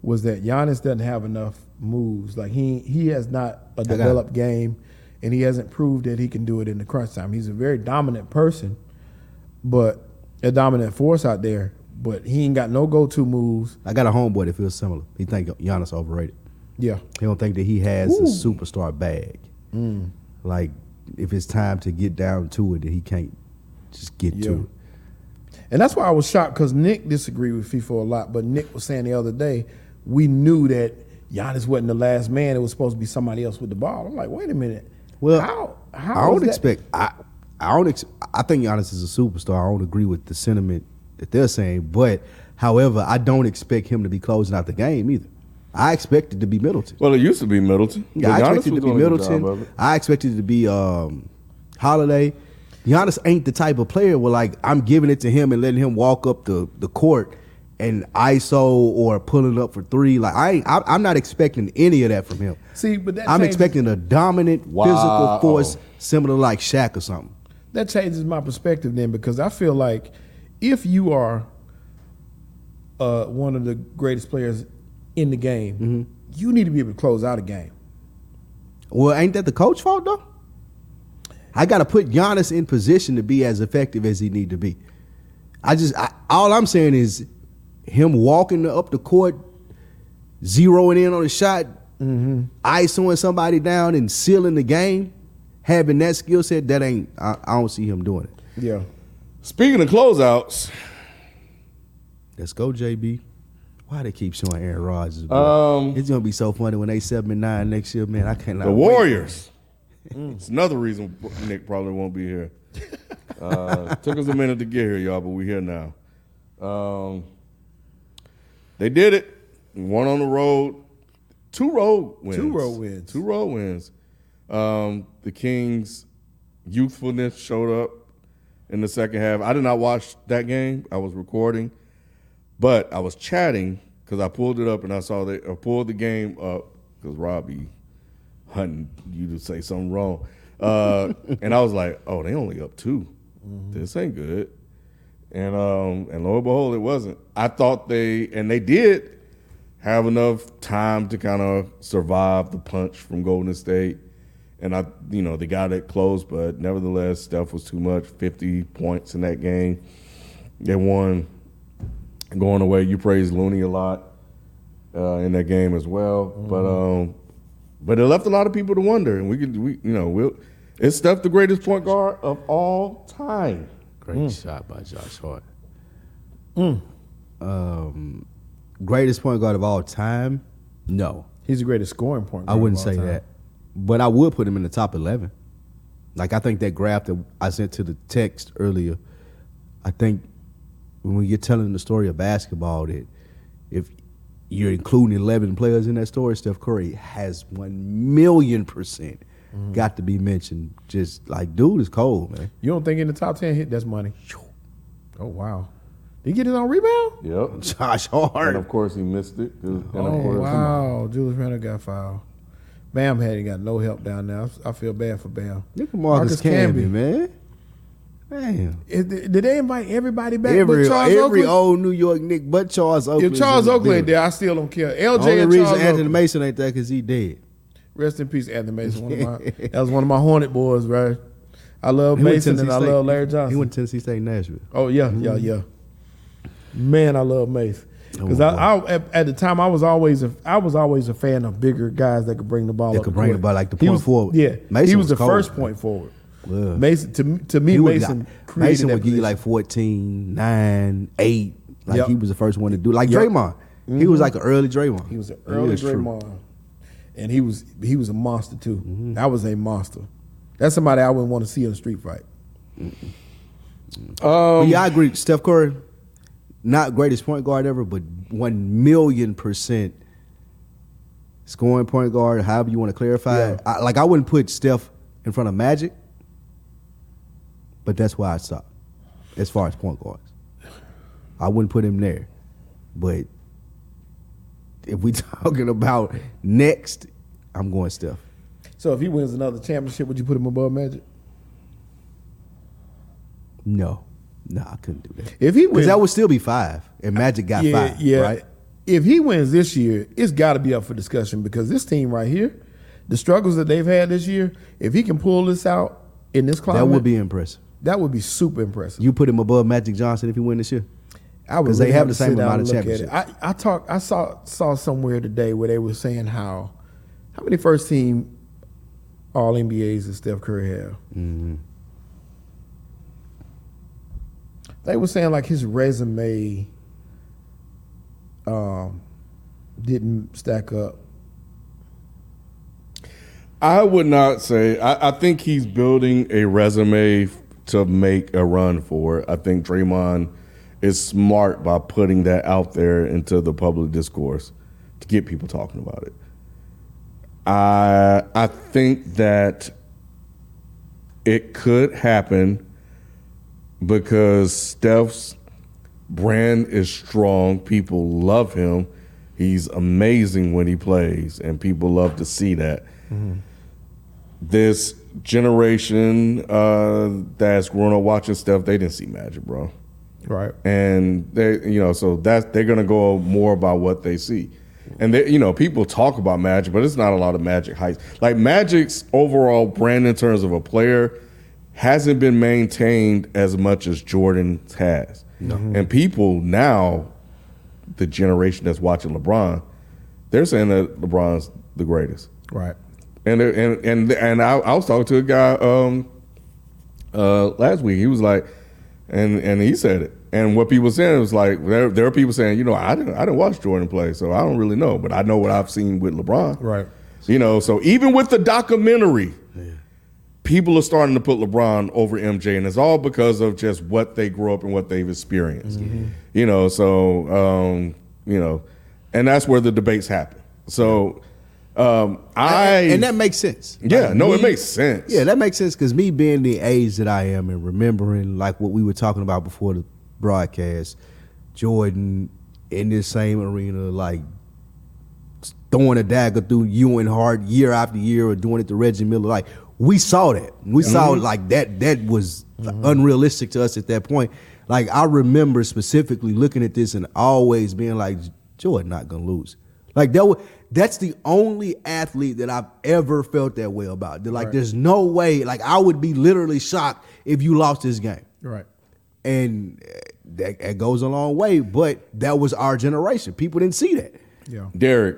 was that Giannis doesn't have enough moves. Like he has not a developed game, and he hasn't proved that he can do it in the crunch time. He's a very dominant person, but a dominant force out there. But he ain't got no go-to moves. I got a homeboy that feels similar. He think Giannis overrated. Yeah. He don't think that he has a superstar bag. Like, if it's time to get down to it, that he can't just get to it. And that's why I was shocked, because Nick disagreed with FIFA a lot. But Nick was saying the other day, we knew that Giannis wasn't the last man. It was supposed to be somebody else with the ball. I'm like, wait a minute. Well, how I don't expect. I think Giannis is a superstar. I don't agree with the sentiment that they're saying, but however, I don't expect him to be closing out the game either. I expect it to be Middleton. Well, it used to be Middleton. Yeah, I expected it to be Middleton. I expected it to be Holiday. Giannis ain't the type of player where, like, I'm giving it to him and letting him walk up the court and ISO or pulling up for three. Like, I'm not expecting any of that from him. See, but that I'm expecting a dominant physical force similar to like Shaq or something. That changes my perspective then, because I feel like if you are one of the greatest players in the game, you need to be able to close out a game. Well, ain't that the coach fault though? I got to put Giannis in position to be as effective as he need to be. All I'm saying is him walking up the court, zeroing in on a shot, ISOing somebody down and sealing the game, having that skill set, that ain't, I don't see him doing it. Yeah. Speaking of closeouts, let's go, JB. Why they keep showing Aaron Rodgers? It's gonna be so funny when they 7-9 next year, man. I cannot. The Warriors. It's another reason Nick probably won't be here. Took us a minute to get here, y'all, but we're here now. They did it. One on the road. 2 road wins. 2 road wins. 2 road wins. The Kings' youthfulness showed up in the second half. I did not watch that game. I was recording. But I was chatting because I pulled it up and I saw that I pulled the game up because Robbie hunting you to say something wrong. And I was like, oh, they only up 2. This ain't good. And lo and behold, it wasn't. I thought they did have enough time to kind of survive the punch from Golden State. And they got it close, but nevertheless, Steph was too much. 50 points in that game. They won. Going away, you praised Looney a lot in that game as well. But it left a lot of people to wonder, and is Steph the greatest point guard of all time? Great shot by Josh Hart. Greatest point guard of all time? No. He's the greatest scoring point guard. I wouldn't of all say time. that. But I would put him in the top 11. Like, I think that graph that I sent to the text earlier, I think when you're telling the story of basketball, that if you're including 11 players in that story, Steph Curry has 1,000,000% got to be mentioned. Just like, dude is cold, man. You don't think in the top 10 hit, that's money? Oh, wow. Did he get his own rebound? Yep. Josh Hart. And, of course, he missed it. Wow. Julius Randle got fouled. Bam hadn't got no help down there. I feel bad for Bam. Look at Marcus Camby, man. Damn. Did they invite everybody back every but Charles Oakley? Old New York Nick but Charles Oakley. If Charles Oakley ain't there, I still don't care. LJ Only and reason Charles Anthony Oakley. Mason ain't there because he dead. Rest in peace, Anthony Mason. That was one of my Hornet boys, right? I love Mason and I love Larry Johnson. He went to Tennessee State, Nashville. Oh, yeah. Man, I love Mace. Because at the time, I was always a fan of bigger guys that could bring the ball up. That could bring the ball like the point forward. Yeah, Mason he was the cold, first point forward. Yeah. Mason to me, Mason would give you like 14, 9, 8. Like he was the first one to do. Like Draymond, he was like an early Draymond. He was an early Draymond, and he was a monster too. That was a monster. That's somebody I wouldn't want to see in a street fight. I agree. Steph Curry, not greatest point guard ever, but 1,000,000% scoring point guard. However you want to clarify it. I wouldn't put Steph in front of Magic. But that's why I stopped as far as point guards. I wouldn't put him there. But if we talking about next, I'm going Steph. So if he wins another championship, would you put him above Magic? No, I couldn't do that. If he wins, because that would still be 5, and Magic got 5, right? if he wins this year, it's got to be up for discussion because this team right here, the struggles that they've had this year, if he can pull this out in this climate, That would be impressive. That would be super impressive. You put him above Magic Johnson if he win this year? I would Because really they have the to same sit down amount and of look at it. I saw somewhere today where they were saying how many first team All NBAs does Steph Curry have? Mm-hmm. They were saying like his resume didn't stack up. I would not say. I think he's building a resume to make a run for it. I think Draymond is smart by putting that out there into the public discourse to get people talking about it. I think that it could happen because Steph's brand is strong. People love him. He's amazing when he plays, and people love to see that. Mm-hmm. This generation that's grown up watching Steph, they didn't see Magic, bro. Right. And they, so they're gonna go more about what they see. And they, people talk about Magic, but it's not a lot of Magic heights. Like Magic's overall brand in terms of a player hasn't been maintained as much as Jordan's has. Mm-hmm. And people now, the generation that's watching LeBron, they're saying that LeBron's the greatest. Right. And I was talking to a guy last week. He was like, and he said it. And what people were saying was like, there are people saying, I didn't watch Jordan play, so I don't really know, but I know what I've seen with LeBron. Right. So even with the documentary, people are starting to put LeBron over MJ, and it's all because of just what they grew up and what they've experienced. Mm-hmm. And that's where the debates happen. So. And that makes sense. Yeah, it makes sense. Yeah, that makes sense because me being the age that I am and remembering like what we were talking about before the broadcast, Jordan in this same arena, like throwing a dagger through Ewing Hart year after year or doing it to Reggie Miller. Like we saw that. We saw like that was unrealistic to us at that point. Like I remember specifically looking at this and always being like, Jordan not gonna lose. Like that's the only athlete that I've ever felt that way about. Like, there's no way. Like, I would be literally shocked if you lost this game. Right. And that goes a long way. But that was our generation. People didn't see that. Yeah. Derek,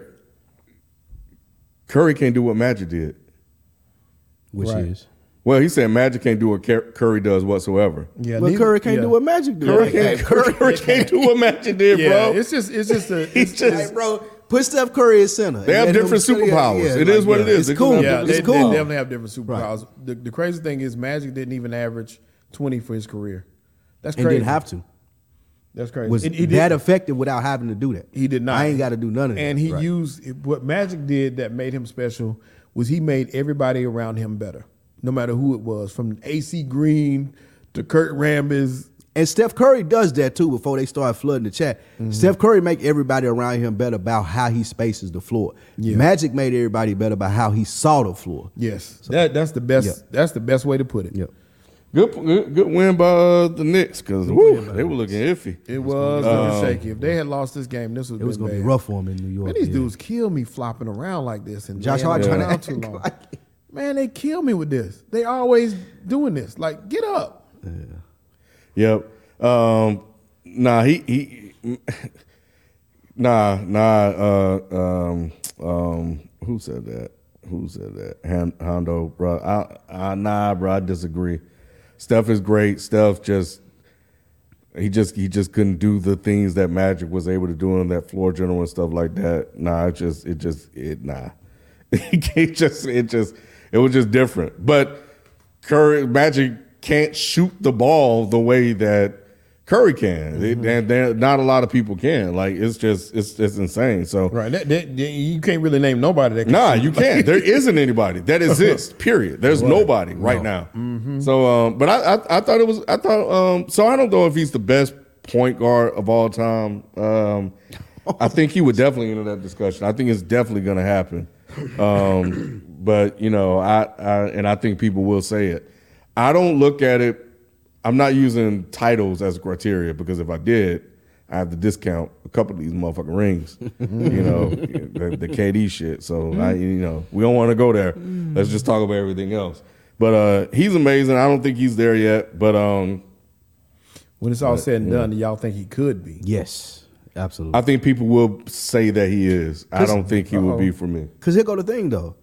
Curry can't do what Magic did. Which is? Well, he said Magic can't do what Curry does whatsoever. Yeah, but Curry can't do what Magic did. Curry can't do what Magic did, bro. It's just like, bro. Put Steph Curry at center. They have different superpowers. It is what it is. It's cool. Yeah, it's they cool. definitely have different superpowers. Right. The crazy thing is Magic didn't even average 20 for his career. That's crazy. And didn't have to. That's crazy. Was that effective without having to do that? He did not. I ain't got to do none of that. And he used what Magic did that made him special was he made everybody around him better, no matter who it was, from AC Green to Kurt Rambis. And Steph Curry does that too before they start flooding the chat. Mm-hmm. Steph Curry make everybody around him better about how he spaces the floor. Yeah. Magic made everybody better about how he saw the floor. Yes. So, that's the best. Yeah. That's the best way to put it. Yep. Good win by the Knicks because they were looking iffy. It was looking shaky. If they had lost this game, this was going to be rough for them in New York. Man, these dudes kill me flopping around like this and Josh Hart trying to act too long. Man, they kill me with this. They always doing this. Like, get up. Yeah. Yep. Who said that? Hondo, bro. Bro, I disagree. Steph is great. Steph he just couldn't do the things that Magic was able to do on that floor general and stuff like that. It was just different. But Magic can't shoot the ball the way that Curry can, and not a lot of people can. Like it's insane. So right, you can't really name nobody that can. You can't. There isn't anybody that exists. Period. There's nobody right now. Mm-hmm. So, but I thought it was. So I don't know if he's the best point guard of all time. I think he would definitely enter that discussion. I think it's definitely going to happen. But I think people will say it. I don't look at it. I'm not using titles as a criteria because if I did, I have to discount a couple of these motherfucking rings, you know, the KD shit. So we don't want to go there. Let's just talk about everything else. But he's amazing. I don't think he's there yet. But when it's all said and done, do y'all think he could be? Yes, absolutely. I think people will say that he is. I don't think he will be for me. Because here go the thing, though.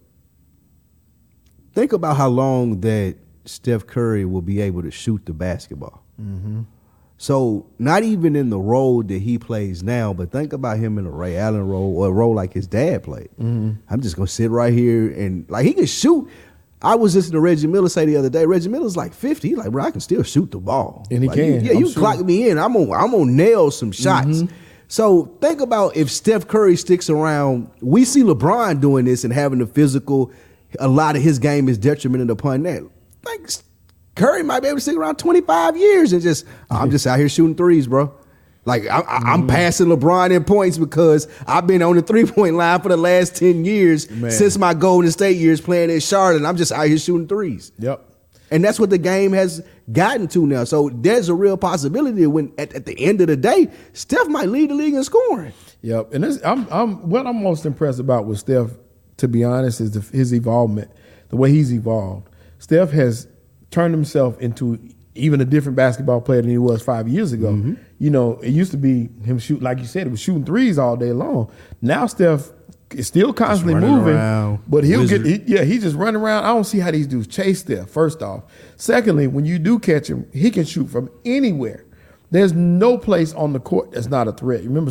Think about how long that Steph Curry will be able to shoot the basketball. Mm-hmm. So not even in the role that he plays now, but think about him in a Ray Allen role or a role like his dad played. Mm-hmm. I'm just going to sit right here and, like, he can shoot. I was listening to Reggie Miller say the other day, Reggie Miller's like 50. He's like, bro, I can still shoot the ball. And he like, can. You can clock me in. I'm gonna nail some shots. Mm-hmm. So think about if Steph Curry sticks around. We see LeBron doing this and having the physical. A lot of his game is detrimented upon that. Like, Curry might be able to stick around 25 years and just, I'm just out here shooting threes, bro. Like, I'm passing LeBron in points because I've been on the three-point line for the last 10 years since my Golden State years playing in Charlotte. I'm just out here shooting threes. Yep. And that's what the game has gotten to now. So there's a real possibility when at the end of the day, Steph might lead the league in scoring. Yep. And what I'm most impressed about with Steph, to be honest, is his evolvement, the way he's evolved. Steph has turned himself into even a different basketball player than he was 5 years ago. Mm-hmm. You know, it used to be him shoot, like you said, it was shooting threes all day long. Now Steph is still constantly moving, but he's just running around. I don't see how these dudes chase Steph, first off. Secondly, when you do catch him, he can shoot from anywhere. There's no place on the court that's not a threat. You remember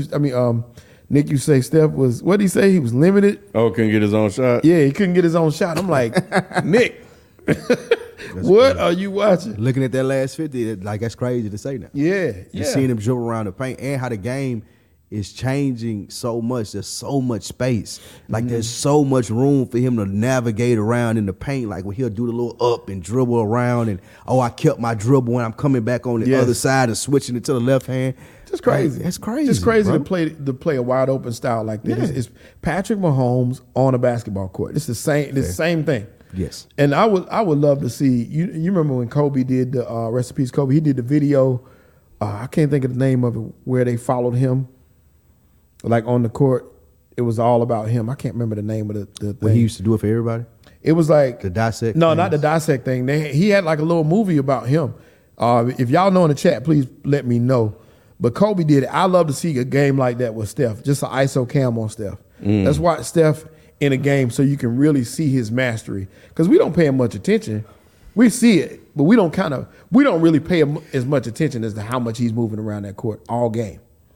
Nick, you say Steph was, what did he say? He was limited? Oh, couldn't get his own shot? Yeah, he couldn't get his own shot. I'm like, Nick, what are you watching? Looking at that last 50, like, that's crazy to say now. Yeah. You're seeing him dribble around the paint and how the game is changing so much. There's so much space. Like, there's so much room for him to navigate around in the paint. Like, when he'll do the little up and dribble around and, I kept my dribble when I'm coming back on the other side and switching it to the left hand. Just crazy. Like, that's crazy. Just crazy bro. to play a wide open style like that. Yeah. It's Patrick Mahomes on a basketball court. It's the same thing. Yes. And I would love to see, you remember when Kobe did the rest in peace Kobe, he did the video, I can't think of the name of it, where they followed him. Like on the court, it was all about him. I can't remember the name of the thing. When he used to do it for everybody? It was like the dissect. No, not the dissect thing. He had like a little movie about him. If y'all know in the chat, please let me know. But Kobe did it. I love to see a game like that with Steph, just an ISO cam on Steph. Let's watch Steph in a game so you can really see his mastery. Because we don't pay him much attention. We see it, but we don't really pay him as much attention as to how much he's moving around that court all game.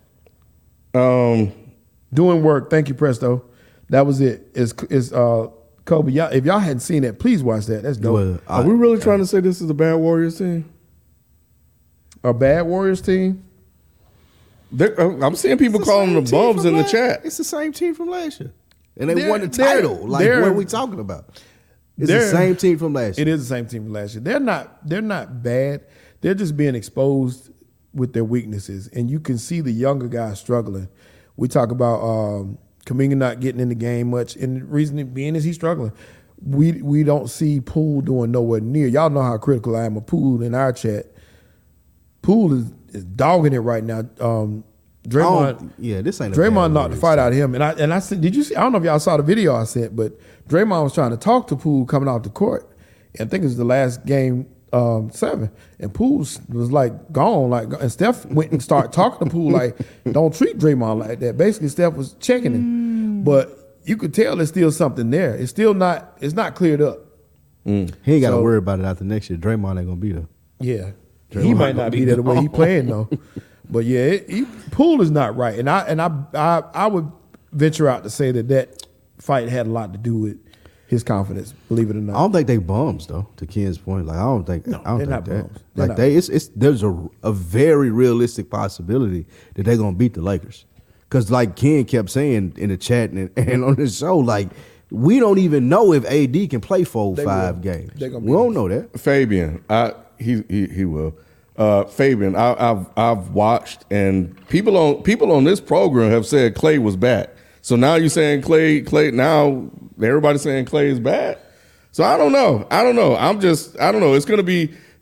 Doing work. Thank you, Presto. That was it. It's Kobe. If y'all hadn't seen it, please watch that. That's dope. Well, Are we really trying to say this is a bad Warriors team? A bad Warriors team? I'm seeing people calling them bums in the chat. It's the same team from last year. And they won the title. Like, what are we talking about? It's the same team from last year. It is the same team from last year. They're not bad. They're just being exposed with their weaknesses. And you can see the younger guys struggling. We talk about Kuminga not getting in the game much. And the reason being is he's struggling. We don't see Poole doing nowhere near. Y'all know how critical I am of Poole in our chat. Poole is dogging it right now. Draymond, this ain't Draymond knocked the fight out of him. And I said, did you see? I don't know if y'all saw the video I sent, but Draymond was trying to talk to Poole coming off the court. And I think it was the last game 7. And Poole was like gone, and Steph went and started talking to Poole like, don't treat Draymond like that. Basically, Steph was checking him, but you could tell there's still something there. It's not cleared up. He ain't got to worry about it after next year. Draymond ain't gonna be there. Yeah. He might not be there the way he playing though, but yeah, Poole is not right, and I would venture out to say that fight had a lot to do with his confidence. Believe it or not, I don't think they bums though. To Ken's point, like I don't think they're not that. bums. Like there's a very realistic possibility that they're gonna beat the Lakers, because like Ken kept saying in the chat and on the show, like we don't even know if AD can play 4-5 games. We don't know that. Fabian, he will. Fabian, I've watched, and people on this program have said Klay was bad. So now you're saying Klay. Now everybody's saying Klay is bad. So I don't know. I don't know. It's gonna be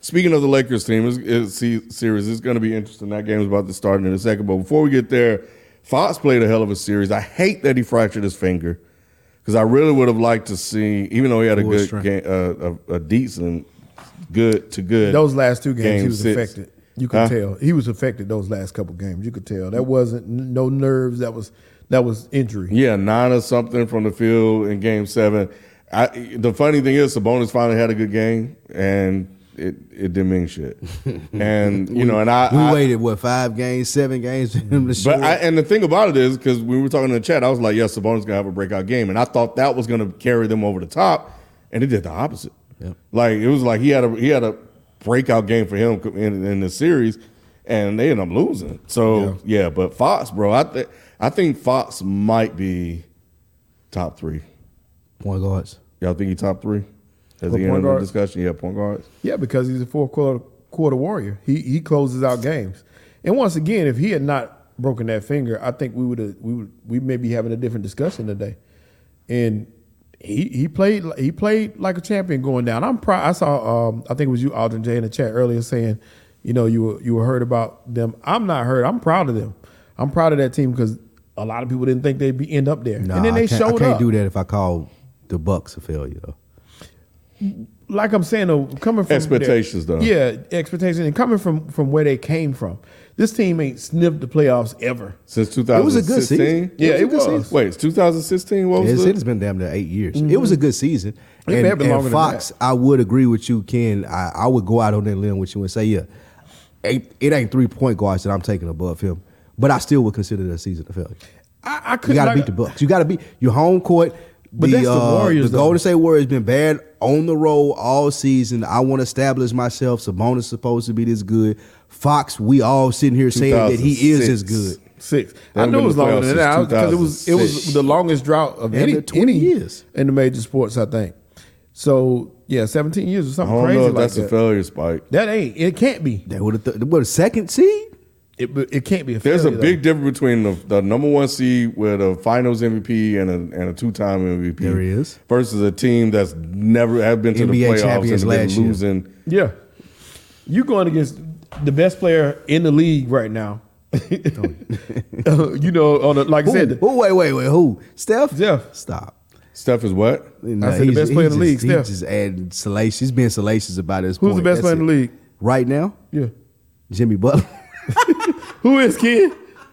Speaking of the Lakers team, series, it's going to be interesting. That game is about to start in a second. But before we get there, Fox played a hell of a series. I hate that he fractured his finger because I really would have liked to see, even though he had a good game, a decent good to good. Those last two games, he was 6. affected. You could tell he was affected. Those last couple games, you could tell that wasn't no nerves. That was injury. Yeah, 9 or something from the field in Game 7. The funny thing is, Sabonis finally had a good game, and it didn't mean shit. And we waited 5 games, 7 games for him to show. And the thing about it is, because we were talking in the chat, I was like, "Yes, Sabonis gonna have a breakout game," and I thought that was gonna carry them over the top, and it did the opposite. Yep. Like it was like he had a breakout game for him in the series, and they ended up losing. So yeah, but Fox, bro, I think Fox might be top 3 point guards. Y'all think he top 3? Has For he point entered the guards? discussion? Yeah, point guards. Yeah, because he's a fourth quarter warrior. He closes out games. And once again, if he had not broken that finger, I think we may be having a different discussion today. And he played like a champion going down. I'm proud. I saw I think it was you, Aldrin J, in the chat earlier saying, you were hurt about them. I'm not hurt. I'm proud of them. I'm proud of that team because a lot of people didn't think they'd end up there. Nah, and then they showed up. I can't do that if I call the Bucks a failure though. Like I'm saying, though, coming from Expectations, though. Yeah, expectations, and coming from where they came from. This team ain't sniffed the playoffs ever. Since 2016? It was a good season. Yeah, it a good was. season. Wait, it's 2016? What was It's been damn near 8 years. Mm-hmm. It was a good season. It may have been longer And than Fox, that. I would agree with you, Ken. I would go out on that limb with you and say, yeah, it ain't 3 point guards that I'm taking above him, but I still would consider that season a failure. I You couldn't. got to beat the Bucks. You got to beat your home court. But that's the Warriors, The though. Golden State Warriors been bad on the road all season. I want to establish myself. Sabonis is supposed to be this good. Fox, we all sitting here saying that he is as good. 6. They I haven't knew it been was to the longer playoffs than that since because it 2006. was the longest drought of Yeah, any 20 years in the major sports, I think. So yeah, 17 years or I something don't crazy know if like that's that. a failure, Spike. That ain't. It can't be. They would have what a second seed. It can't be a There's a failure, big difference between the number 1 seed with a Finals MVP and a 2-time MVP. There is. Versus a team that's never have been to the NBA playoffs champions and been last year. losing. Yeah. You going against the best player in the league right now. Like I said, Wait, who? Steph? Steph. Stop. Steph is what? No, said the best player in the league, He's Steph. just adding salacious. He's being salacious about his Who's point. the best player in the league? right now? Yeah. Jimmy Butler. Who is kid?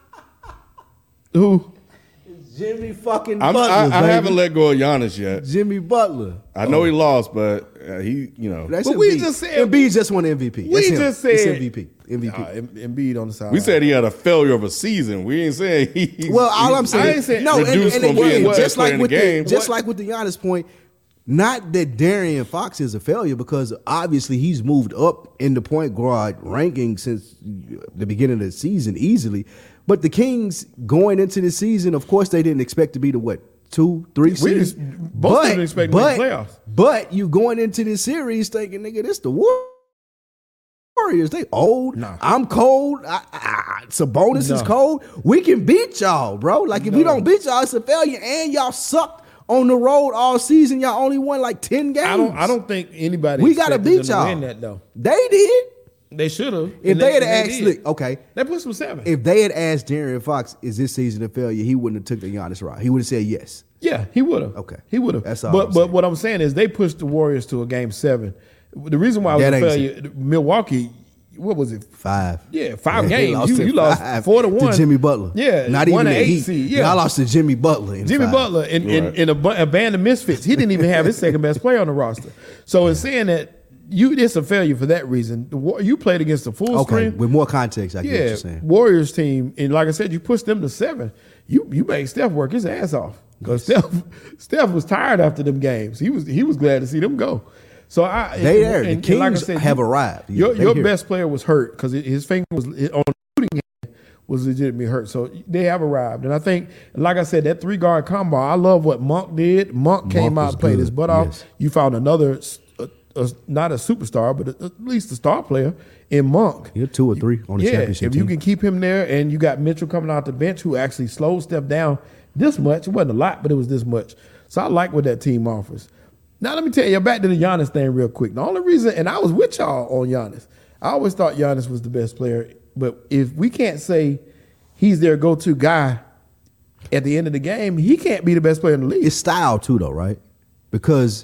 Who? Jimmy fucking I haven't let go of Giannis yet. Jimmy Butler. I know he lost, but he, That's But we Embiid. just said- Embiid just won the MVP. We That's him. just It's said- MVP. Embiid on the side. we said he had a failure of a season. We ain't saying he. Well, all I'm I saying, ain't saying- no, reduced and from being again, the best just player like in the with game. just like with the Giannis point, not that Darian Fox is a failure because obviously he's moved up in the point guard ranking since the beginning of the season easily. But the Kings going into the season, of course, they didn't expect to be the 2-3 seed. both didn't expect to make the playoffs. But you going into this series thinking, nigga, this the Warriors. They old. Nah. I'm cold. Sabonis is cold. We can beat y'all, bro. Like if we don't beat y'all, it's a failure. And y'all sucked on the road all season. Y'all only won like 10 games. I don't think anybody. We gotta expected beat them to y'all. win that though. They did. They should have. If they had asked, look, okay. They put some 7. If they had asked Darren Fox, is this season a failure? He wouldn't have took the Giannis route. He would have said yes. Yeah, he would have. Okay. He would have. That's all But I'm saying. what I'm saying is they pushed the Warriors to a game 7. The reason why it was That a ain't failure, Milwaukee, what was it? 5. Yeah, 5 They games. You to lost 5 4-1 to Jimmy Butler. Yeah, not even 1 the to 8 Heat. seed. Yeah, Y'all lost to Jimmy Butler. In Jimmy 5. Butler in a band of misfits. He didn't even have his second best player on the roster. So in saying that, it's a failure for that reason. You played against the full Okay, screen. with more context, I get what Yeah, you're saying. Warriors team, and like I said, you pushed them to 7. You made Steph work his ass off because Steph was tired after them games. He was glad to see them go. So The Kings have arrived. Your They here. best player was hurt because his finger was on the shooting hand was legitimately hurt. So they have arrived, and I think, like I said, that 3-guard combo. I love what Monk did. Monk came out was and played good, his butt off. yes. You found another. Not a superstar, but at least a star player in Monk. You're 2 or 3 on the championship if team. you can keep him there, and you got Mitchell coming out the bench who actually slowed Steph down this much. It wasn't a lot, but it was this much. So I like what that team offers. Now let me tell you back to the Giannis thing real quick. The only reason, and I was with y'all on Giannis. I always thought Giannis was the best player, but if we can't say he's their go-to guy at the end of the game, he can't be the best player in the league. It's style too, though, right? Because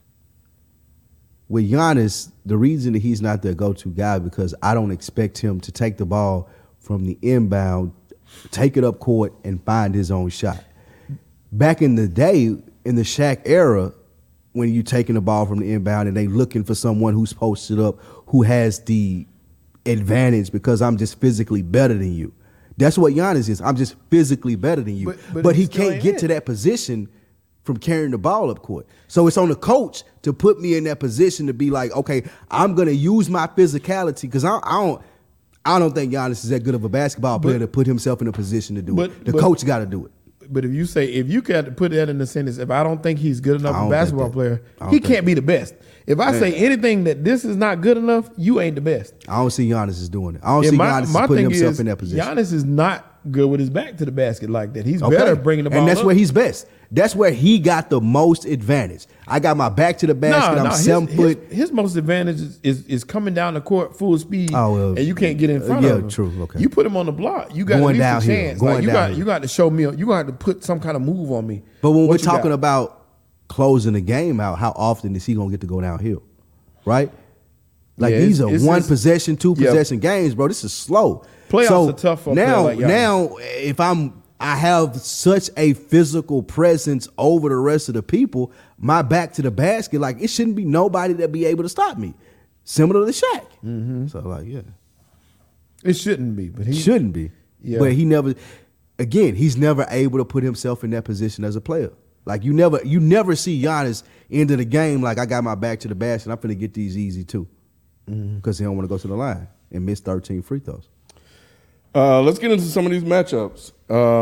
with Giannis, the reason that he's not their go-to guy because I don't expect him to take the ball from the inbound, take it up court, and find his own shot. Back in the day, in the Shaq era, when you taking the ball from the inbound and they looking for someone who's posted up, who has the advantage because I'm just physically better than you. That's what Giannis is. I'm just physically better than you. But he can't get to that position from carrying the ball up court. So it's on the coach to put me in that position to be like, okay, I'm going to use my physicality because I don't think Giannis is that good of a basketball player to put himself in a position to do it. The coach got to do it. But if you can put that in the sentence, if I don't think he's good enough a basketball player, he can't be the best. If I say anything that this is not good enough, you ain't the best. I don't see Giannis is doing it. I don't see Giannis is putting himself in that position. Giannis is not good with his back to the basket like that. He's better bringing the ball and that's up. where he's best. That's where he got the most advantage. I got my back to the basket. I'm 7 foot. His most advantage is coming down the court full speed, and you can't get in front of him. Yeah, true. Okay. You put him on the block, you got going at least a chance. Like you got to show me. You got to put some kind of move on me. But when we're talking about closing the game out, how often is he gonna get to go downhill? Right? Like these are one possession, two possession games, bro. This is slow. Playoffs are tough for now. Like now, if I have such a physical presence over the rest of the people, my back to the basket, like it shouldn't be nobody that be able to stop me. Similar to Shaq. Mm-hmm. So like, yeah. It shouldn't be, but he shouldn't be. Yeah. But he's never able to put himself in that position as a player. Like you never see Giannis end of the game like I got my back to the basket. I'm finna get these easy too. Because he don't want to go to the line and miss 13 free throws. Let's get into some of these matchups.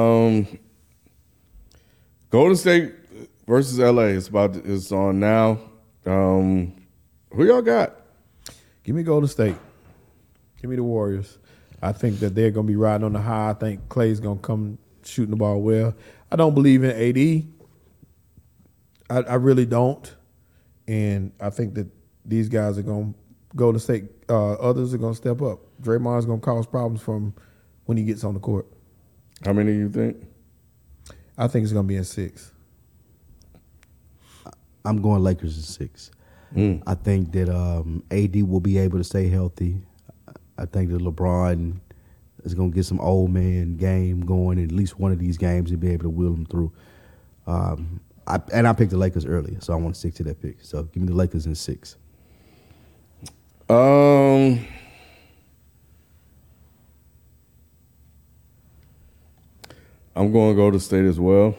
Golden State versus LA is on now. Who y'all got? Give me Golden State. Give me the Warriors. I think that they're going to be riding on the high. I think Klay's going to come shooting the ball well. I don't believe in AD. I really don't. And I think that these guys are going to go to State. Others are going to step up. Draymond's going to cause problems from when he gets on the court. How many do you think? I think it's going to be in 6. I'm going Lakers in 6. I think that AD will be able to stay healthy. I think that LeBron is going to get some old man game going in at least one of these games and be able to wheel them through. I picked the Lakers earlier, so I want to stick to that pick. So give me the Lakers in 6. I'm going to go to State as well.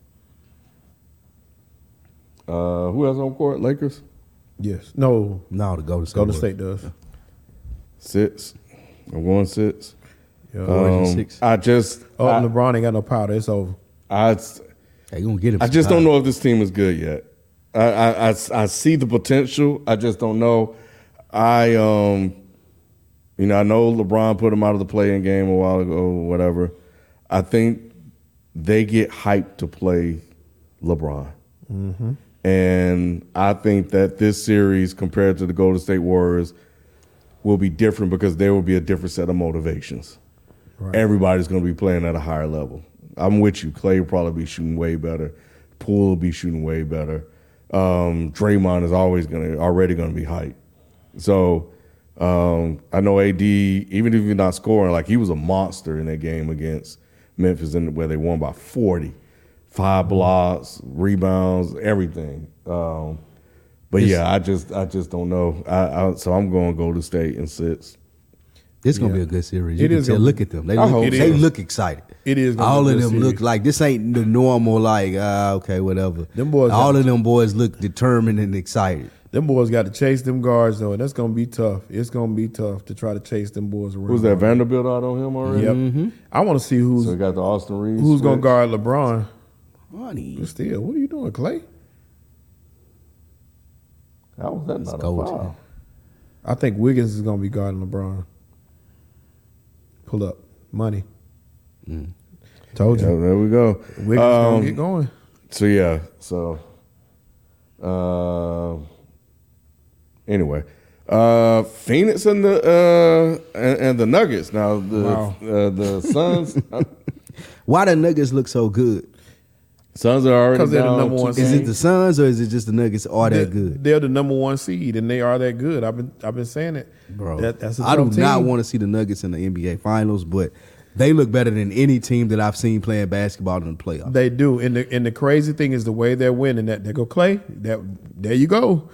Who has home court? Lakers? Yes. No, the Golden State. Golden State does. 6. I'm going 6. Yeah, 6. LeBron ain't got no powder. It's over. They gonna get him. I just don't know if this team is good yet. I see the potential. I just don't know. I know LeBron put him out of the play-in game a while ago or whatever. I think they get hyped to play LeBron. Mm-hmm. And I think that this series compared to the Golden State Warriors will be different because there will be a different set of motivations. Right. Everybody's going to be playing at a higher level. I'm with you. Klay will probably be shooting way better. Poole will be shooting way better. Draymond is already going to be hyped. So I know AD, even if he's not scoring, like he was a monster in that game against Memphis where they won by 40. 5 blocks, rebounds, everything. But I just don't know. So I'm going to go to State in 6. This is going to be a good series. You can tell, look at them. They look excited. It is. All of them look like this ain't the normal, like, okay, whatever. All of them boys look determined and excited. Them boys got to chase them guards, though, and that's going to be tough. It's going to be tough to try to chase them boys around. Who's that, Vanderbilt out on him already? Yep. Mm-hmm. I want to see who's so got the Austin Reeves. Who's going to guard LeBron? Money. But still, what are you doing, Klay? How was that not a foul? I think Wiggins is going to be guarding LeBron. Pull up. Money. Told you. Yeah, there we go. Wiggins going to get going. So, yeah. So, Anyway, Phoenix and the Nuggets. Now the Suns. Why the Nuggets look so good? Suns are already Because they're the down number one 2 Is games. it the Suns or is it just the Nuggets are that good? They're the number one seed, and they are that good. I've been saying it, Bro, That's a I do tough not team. want to see the Nuggets in the NBA Finals, but they look better than any team that I've seen playing basketball in the playoffs. They do, and the crazy thing is the way they're winning. That they go Clay. There you go.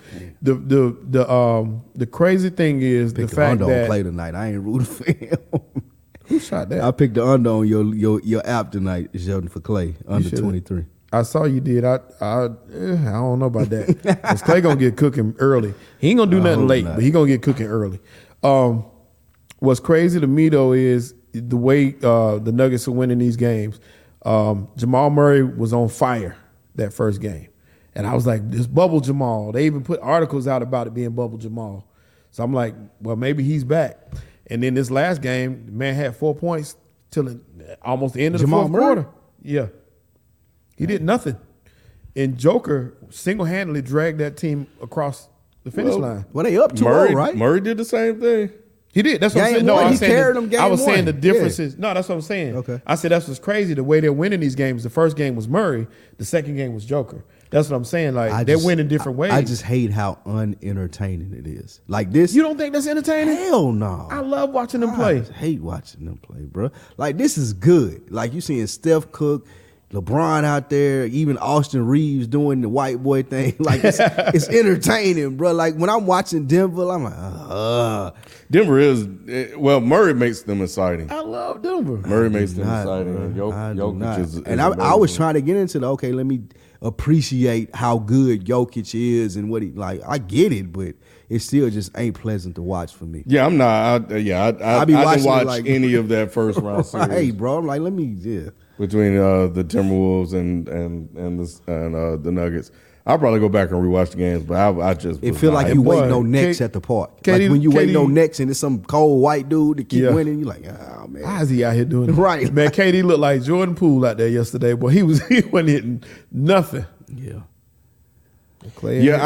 The crazy thing is Pick the the fact under on that play tonight. I ain't rooting for him. who shot that? I picked the under on your app tonight, Sheldon, for Clay under should've. 23. I saw you did. I don't know about that. 'Cause Clay gonna get cooking early. He ain't gonna do nothing hope late, not. but he gonna get cooking early. What's crazy to me though is the way the Nuggets are winning these games. Jamal Murray was on fire that first game, and I was like, "This bubble Jamal." They even put articles out about it being bubble Jamal. So I'm like, "Well, maybe he's back." And then this last game, the man had 4 points till almost the end of Jamal the fourth Murray? quarter. Yeah. He did nothing. And Joker single-handedly dragged that team across the finish line. Well, they up 2-0, Murray, right? Murray did the same thing. He did. That's what I'm Game saying. No, one, I he was saying carried the- them game I was saying one. the differences. No, that's what I'm saying. Okay. I said that's what's crazy. The way they're winning these games. The first game was Murray. The second game was Joker. That's what I'm saying. Like they're winning different ways. I just hate how unentertaining it is. Like this. You don't think that's entertaining? Hell no. I love watching them play. I hate watching them play, bro. Like this is good. Like you seeing Steph Cook, LeBron out there, even Austin Reeves doing the white boy thing. Like it's entertaining, bro. Like when I'm watching Denver, I'm like, Denver is Murray makes them exciting. I love Denver. Murray makes them not, exciting. bro. And I do Jokic not. is And I was amazing. trying to get into let me appreciate how good Jokic is and what he like. I get it, but it still just ain't pleasant to watch for me. Yeah, I'm not. I be didn't watching it watch like- any of that first round series Hey, bro, I'm like, between the Timberwolves and the Nuggets. I'll probably go back and rewatch the games, but I just It was feel not like happy. you boy, waiting on Nex K- at the park. KD like when you waiting KD on Nex and it's some cold white dude to keep Yeah. winning, you like, oh man. Why is he out here doing it? Right. Man, KD looked like Jordan Poole out there yesterday. Boy, he wasn't hitting nothing. Yeah. Clay Yeah,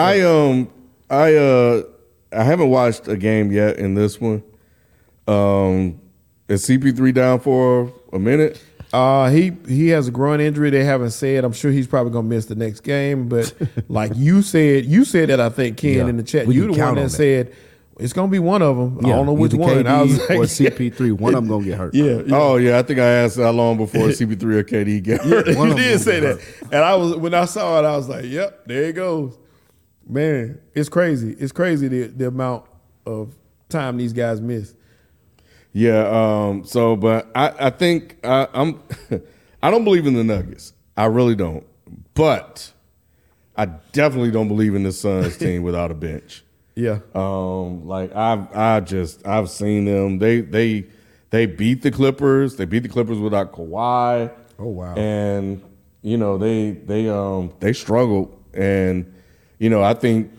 I haven't watched a game yet in this one. Is CP3 down for a minute? He has a groin injury. They haven't said. I'm sure he's probably gonna miss the next game. But like you said that I think Ken Yeah, in the chat. we You can the one count that on that. said it's gonna be one of them. I Yeah, don't know which either one. I was KD like, or CP3. One of them gonna get hurt. yeah. Oh yeah, I think I asked how long before CP3 or KD get hurt. One You of them did say gonna that, and when I saw it, I was like, "Yep, there it goes." Man, it's crazy. It's crazy the amount of time these guys miss. Yeah. But I think I'm. I don't believe in the Nuggets. I really don't. But I definitely don't believe in the Suns team without a bench. Yeah. Like I've seen them. They beat the Clippers. They beat the Clippers without Kawhi. Oh, wow. And they struggled. And I think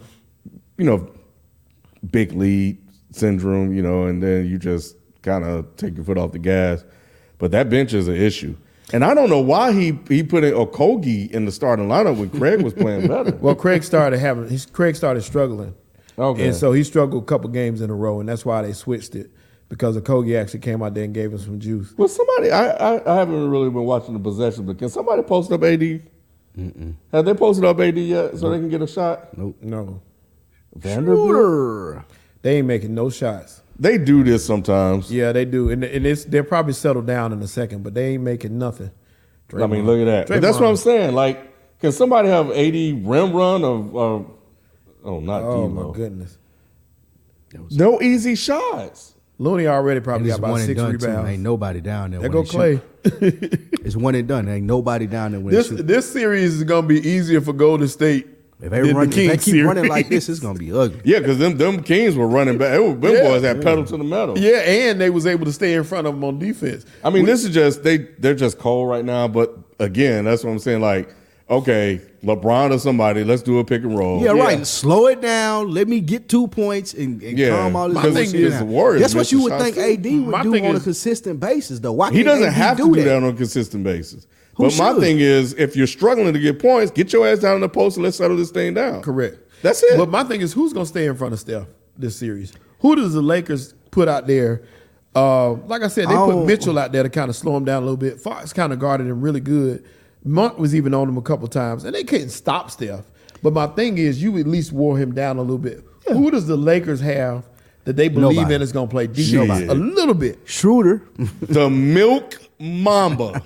big lead syndrome. And then you just kind of take your foot off the gas. But that bench is an issue. And I don't know why he put in Okogie in the starting lineup when Craig was playing better. Well, Craig started struggling. Okay. And so he struggled a couple games in a row, and that's why they switched it, because Okogie actually came out there and gave him some juice. Well, somebody, I haven't really been watching the possession, but can somebody post up AD? Have they posted up AD yet so they can get a shot? No. Vanderbilt. They ain't making no shots. They do this sometimes. Yeah, they do. And they'll probably settle down in a second, but they ain't making nothing. I mean, look at that. But that's what I'm saying. Like, can somebody have AD rim run of not Oh, D'Lo. my goodness. No easy shots. Looney already probably And got it's about one and 6 done too. rebounds. Ain't nobody down there. There when go they shoot. Clay. It's one and done. Ain't nobody down there when they shoot. This series is going to be easier for Golden State. If they keep running like this, it's gonna be ugly. Yeah, because them Kings were running back. Them boys had pedal to the metal. Yeah, and they was able to stay in front of them on defense. I mean, this is just they're just cold right now. But again, that's what I'm saying. Like okay, LeBron or somebody, let's do a pick and roll. Yeah, right. Slow it down. Let me get 2 points and calm all this. My thing is the Warriors. That's what you would think AD would My do thing on a is- consistent basis, though. Why He can't doesn't AD have to do that on a consistent basis. Who But my should? thing is, if you're struggling to get points, get your ass down in the post and let's settle this thing down. Correct. That's it. But my thing is, who's going to stay in front of Steph this series? Who does the Lakers put out there? Like I said, they put Mitchell out there to kind of slow him down a little bit. Fox kind of guarded him really good. Monk was even on him a couple times, and they couldn't stop Steph. But my thing is, you at least wore him down a little bit. Yeah. Who does the Lakers have that they believe in is going to play defense a little bit? Schroeder. The Milk Mamba.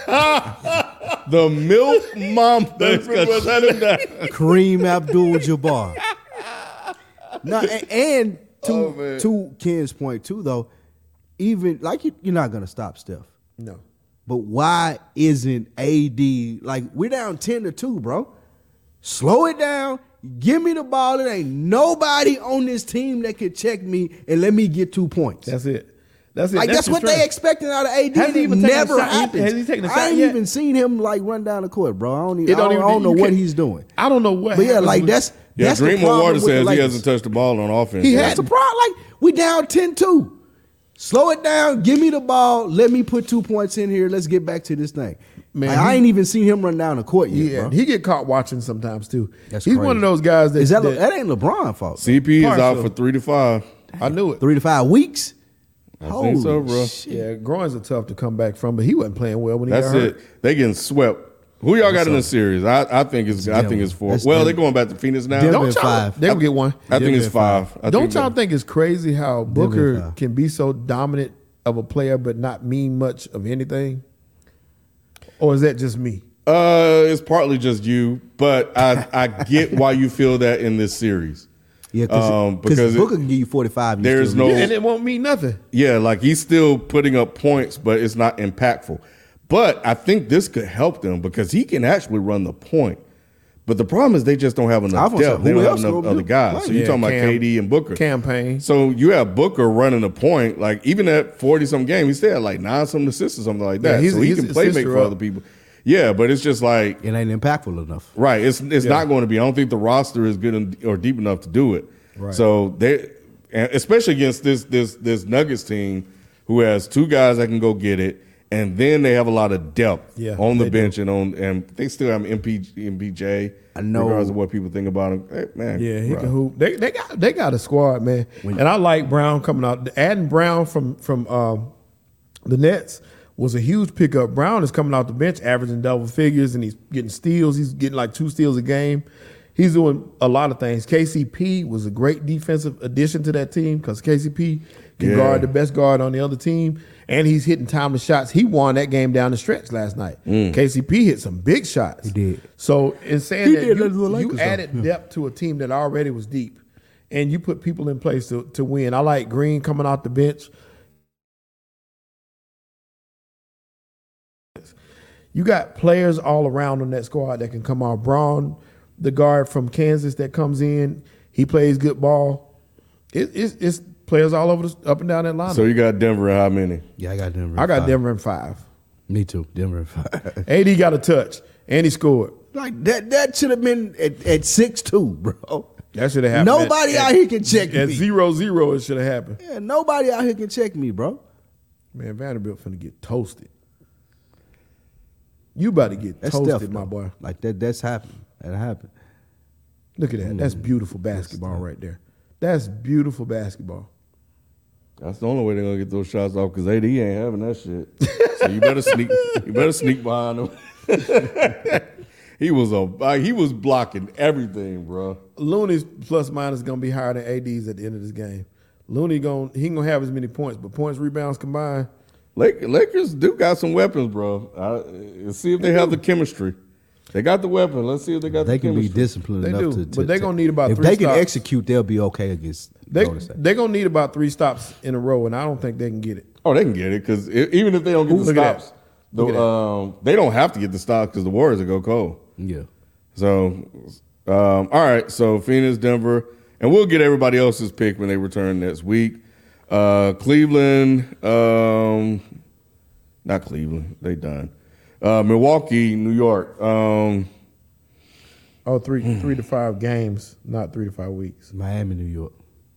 The Milk Mamba. Kareem Abdul-Jabbar. No, and to Ken's point too, though, even like you're not going to stop Steph. No. But why isn't AD like we're down 10-2, bro? Slow it down. Give me the ball. It ain't nobody on this team that can check me and let me get 2 points. That's it. That's it. Like that's what they expecting out of AD. Has he It even taken a never shot? happens. Has he taken a shot I ain't yet? even seen him like run down the court, bro. I don't know you what can't- he's doing. I don't know what. But yeah, happens like with- that's the Dream problem Water with the says he Lakers. hasn't touched the ball on offense. He yet. has the problem. Like we down 10-2. Slow it down. Give me the ball. Let me put 2 points in here. Let's get back to this thing. Man, Like, I ain't even seen him run down the court yet, Yeah, bro. he get caught watching sometimes too. That's He's crazy. one of those guys that Is that ain't LeBron's fault? CP is out Partial. for 3 to 5. I knew it. 3 to 5 weeks. I think so, bro. shit. Yeah, groins are tough to come back from, but he wasn't playing well when he That's got hurt. it. They getting swept. Who y'all got in the series? I think it's Denver. 4. That's Well, Denver. they're going back to Phoenix now. Denver Don't in y'all? 5. They gonna get one. I think Denver it's in 5. I Don't think y'all that- think it's crazy how Denver in Booker 5. can be so dominant of a player but not mean much of anything? Or is that just me? It's partly just you, but I get why you feel that in this series. Yeah, because because Booker can give you 45. there's no- Yeah, and it won't mean nothing. Yeah, like he's still putting up points, but it's not impactful. But I think this could help them because he can actually run the point. But the problem is they just don't have I enough was gonna say, depth. They who don't have else enough gonna other do? guys. Right. So you're talking about Cam- KD and Booker. Campaign. So you have Booker running the point, like even at 40-some games, he still had like 9-some assists or something like that. Yeah, so he he's can play make assister for up. other people. Yeah, but it's just like It ain't impactful enough. right. It's not going to be. I don't think the roster is good or deep enough to do it. Right. So they, and especially against this Nuggets team, who has 2 guys that can go get it, and then they have a lot of depth on the bench and they still have MPJ. I know. regardless of what people think about him. Hey, man, Yeah, he bro. can hoop. They got a squad, man. And I like Brown coming out. Adding Brown from the Nets was a huge pickup. Brown is coming out the bench, averaging double figures, and he's getting steals. He's getting like 2 steals a game. He's doing a lot of things. KCP was a great defensive addition to that team because KCP can guard the best guard on the other team, and he's hitting timeless shots. He won that game down the stretch last night. KCP hit some big shots. He did. So in saying He that, did that to the Lakers, you though. added depth to a team that already was deep, and you put people in place to win. I like Green coming off the bench. You got players all around on that squad that can come off. Braun, the guard from Kansas that comes in, he plays good ball. It's players all over up and down that line. So you got Denver at how many? Yeah, I got Denver. I got 5. Denver in 5. Me too. Denver 5. AD got a touch, and he scored. Like that should have been at 6-2, bro. That should have happened. Nobody out here can check at me. 0-0, it should have happened. Yeah, nobody out here can check me, bro. Man, Vanderbilt finna get toasted. You about to get That's toasted, Steph, my though. boy. Like that's happened. That happened. Look at that. That's beautiful basketball right there. That's beautiful basketball. That's the only way they're gonna get those shots off because AD ain't having that shit. So you better sneak. You better sneak behind him. He was blocking everything, bro. Looney's plus minus gonna be higher than AD's at the end of this game. Looney he ain't gonna have as many points, but points, rebounds combined. Lakers do got some weapons, bro. Let's see if they have the chemistry. They got the weapon. Let's see if they got They the can be chemistry. disciplined They enough do, to. but they're gonna need about if 3 they can stops. execute, they'll be okay against. Golden State. They're gonna need about 3 stops in a row, and I don't think they can get it. Oh, they can get it because even if they don't get the Look at stops, that. Look at they don't have to get the stops because the Warriors will go cold. Yeah. So, all right. So Phoenix, Denver, and we'll get everybody else's pick when they return next week. Cleveland, not Cleveland. They done. Milwaukee, New York. Oh, 3 to 5 games, not 3 to 5 weeks. Miami, New York.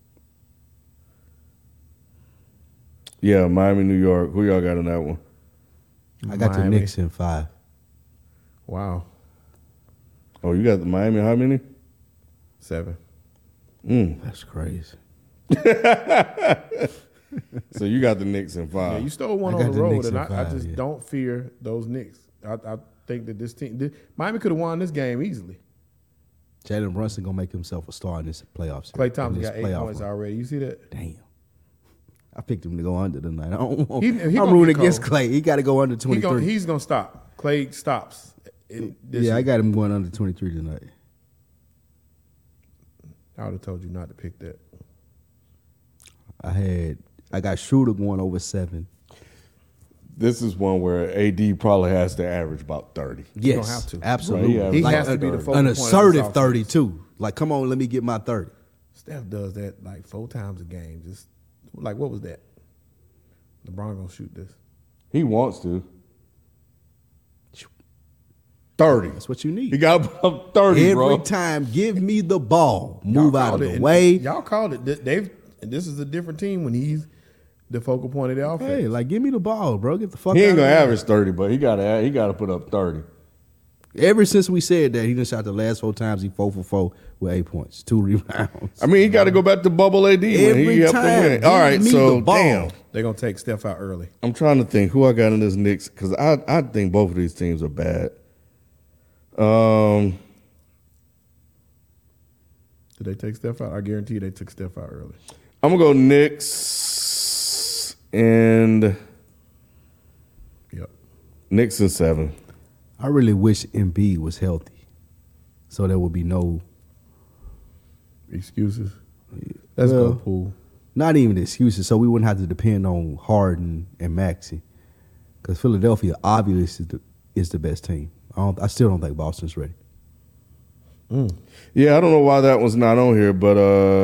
Yeah, Miami, New York. Who y'all got in that one? I got the Miami. Knicks in 5. Wow. Oh, you got the Miami. How many? 7. That's crazy. So you got the Knicks in 5. Yeah, you stole one I on got the the road, Knicks and in I 5, just yeah. don't fear those Knicks. I think that this team, Miami could have won this game easily. Jalen Brunson gonna make himself a star in this playoffs. Klay Thompson got 8 points already. You see that? Damn. I picked him to go under tonight. I don't want, He I'm gonna rooting get against cold. Clay. He got to go under 23. He's going to stop. Klay stops. Yeah, I got him going under 23 tonight. I would have told you not to pick that. I got Schroeder going over 7. This is one where AD probably has to average about 30. Yes, don't have to. absolutely. Right, He Like has to be the focal An point of this assertive offense. 30 too. Like, come on, let me get my 30. Steph does that like 4 times a game. Just like, what was that? LeBron going to shoot this. He wants to. 30. That's what you need. He got about 30, Every bro. time, give me the ball. Move Y'all out of called the it, and way. Y'all called it. This is a different team when he's the focal point of the offense. Hey, like, give me the ball, bro. Get the fuck He out ain't of gonna here. average 30, but he gotta put up 30. Ever since we said that, he done shot the last 4 times. He 4 for 4 with 8 points, 2 rebounds. I mean, he got to go back to bubble AD when he Every helped time, them win. give All right, me so the ball. damn. They're going to take Steph out early. I'm trying to think who I got in this Knicks because I think both of these teams are bad. Did they take Steph out? I guarantee you they took Steph out early. I'm gonna go Knicks and Yep. Knicks and 7. I really wish Embiid was healthy, so there would be no, Excuses. Let's Well, go, Poole. not even excuses, so we wouldn't have to depend on Harden and Maxey, because Philadelphia obviously is the best team. I still don't think Boston's ready. Yeah, I don't know why that one's not on here, but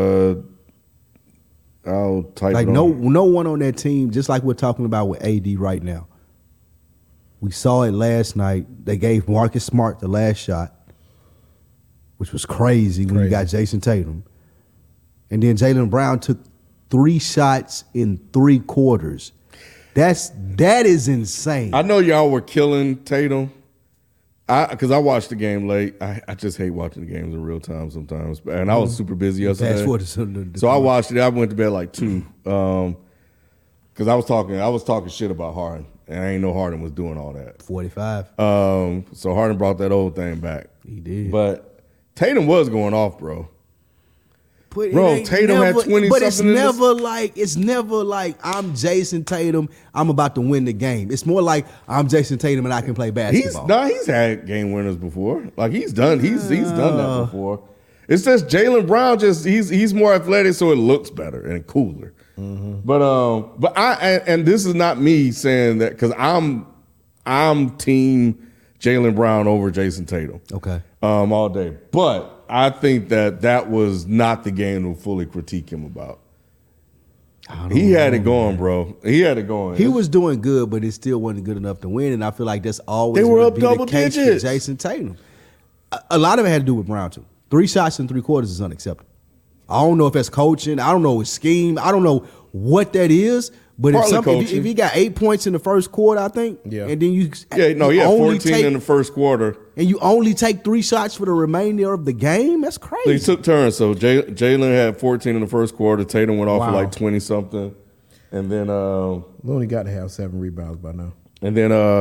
I'll type Like it no on. one on that team, just like we're talking about with AD right now. We saw it last night. They gave Marcus Smart the last shot, which was crazy when you got Jason Tatum. And then Jaylen Brown took 3 shots in 3 quarters. That is insane. I know y'all were killing Tatum. Because I watched the game late. I just hate watching the games in real time sometimes. And I was super busy yesterday. That's what it's So I watched it. I went to bed like 2. Because I was talking shit about Harden. And I ain't know Harden was doing all that. 45. So Harden brought that old thing back. He did. But Tatum was going off, bro. But Bro, it ain't Tatum had 20 But it's something in this- never like I'm Jason Tatum. I'm about to win the game. It's more like I'm Jason Tatum and I can play basketball. He's had game winners before. Like he's done done that before. It's just Jaylen Brown. He's more athletic, so it looks better and cooler. Mm-hmm. But and this is not me saying that because I'm team Jaylen Brown over Jason Tatum. Okay. All day, but I think that was not the game to fully critique him about. He had it going, bro. He had it going. He was doing good, but it still wasn't good enough to win. And I feel like that's always They were gonna up be the double case for digits. Jason Tatum. A lot of it had to do with Brown too. 3 shots in 3 quarters is unacceptable. I don't know if that's coaching. I don't know his scheme. I don't know what that is. But Partly if he got 8 points in the first quarter, I think, Yeah. and then you he had only 14 in the first quarter. and you only take 3 shots for the remainder of the game, that's They crazy. took turns. So Jalen had 14 in the first quarter. Tatum went off for Wow. like 20 something, and then Looney got to have 7 rebounds by now. and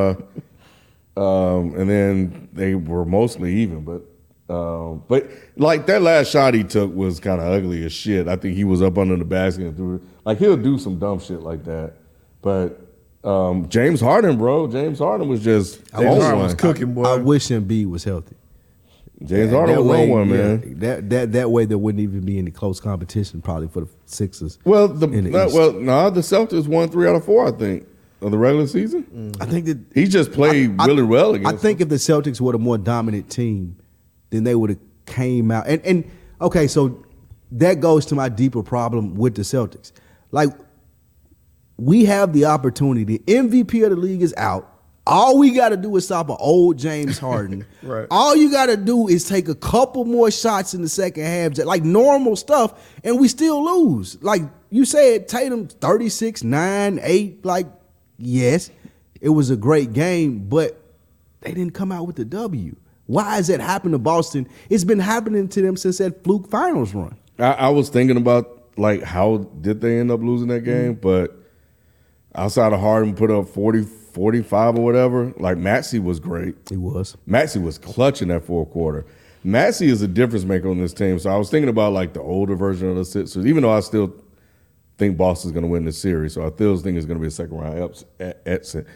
then they were mostly even. But like that last shot he took was kind of ugly as shit. I think he was up under the basket and threw it. Like he'll do some dumb shit like that. But James Harden, bro, James Harden was just James Harden on was one. cooking, boy. I wish Embiid was healthy. James Harden was on one, man. That way there wouldn't even be any close competition probably for the Sixers. Well, in the East. the Celtics won 3 out of 4, I think, of the regular season. I think that He just played really well against. I think if the Celtics were the more dominant team, then they would have came out. And okay, so that goes to my deeper problem with the Celtics. Like, we have the opportunity. The MVP of the league is out. All we got to do is stop an old James Harden. Right. All you got to do is take a couple more shots in the second half, like normal stuff, and we still lose. Like you said, Tatum 36, 9, 8. Like, yes, it was a great game, but they didn't come out with the W. Why has that happened to Boston? It's been happening to them since that fluke finals run. I was thinking about, like, how did they end up losing that game? But outside of Harden put up 40, 45 or whatever, like, Maxey was great. He was. Maxey was clutching that fourth quarter. Maxey is a difference maker on this team. So I was thinking about, like, the older version of the Sixers, even though I still think Boston's going to win this series. So I still think it's going to be a second-round exit.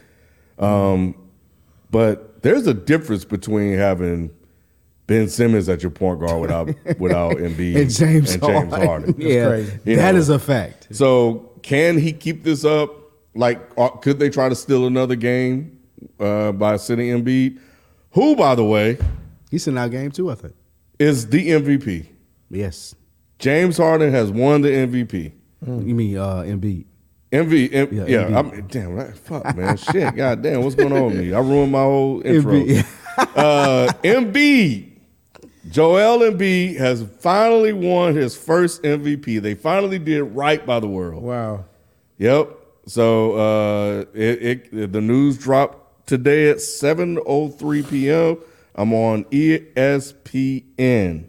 But there's a difference between having Ben Simmons at your point guard without Embiid and James Harden. Yeah, that is a fact. So can he keep this up? Like, could they try to steal another game by sitting Embiid? Who, by the way, he's in our game too, I think, is the MVP. Yes. James Harden has won the MVP. You mean Embiid? Embiid. Damn, fuck, man. Shit, goddamn, what's going on with me? I ruined my whole intro. Embiid. Joel Embiid has finally won his first MVP. They finally did right by the world. Wow. Yep. So the news dropped today at 7:03 p.m. I'm on ESPN,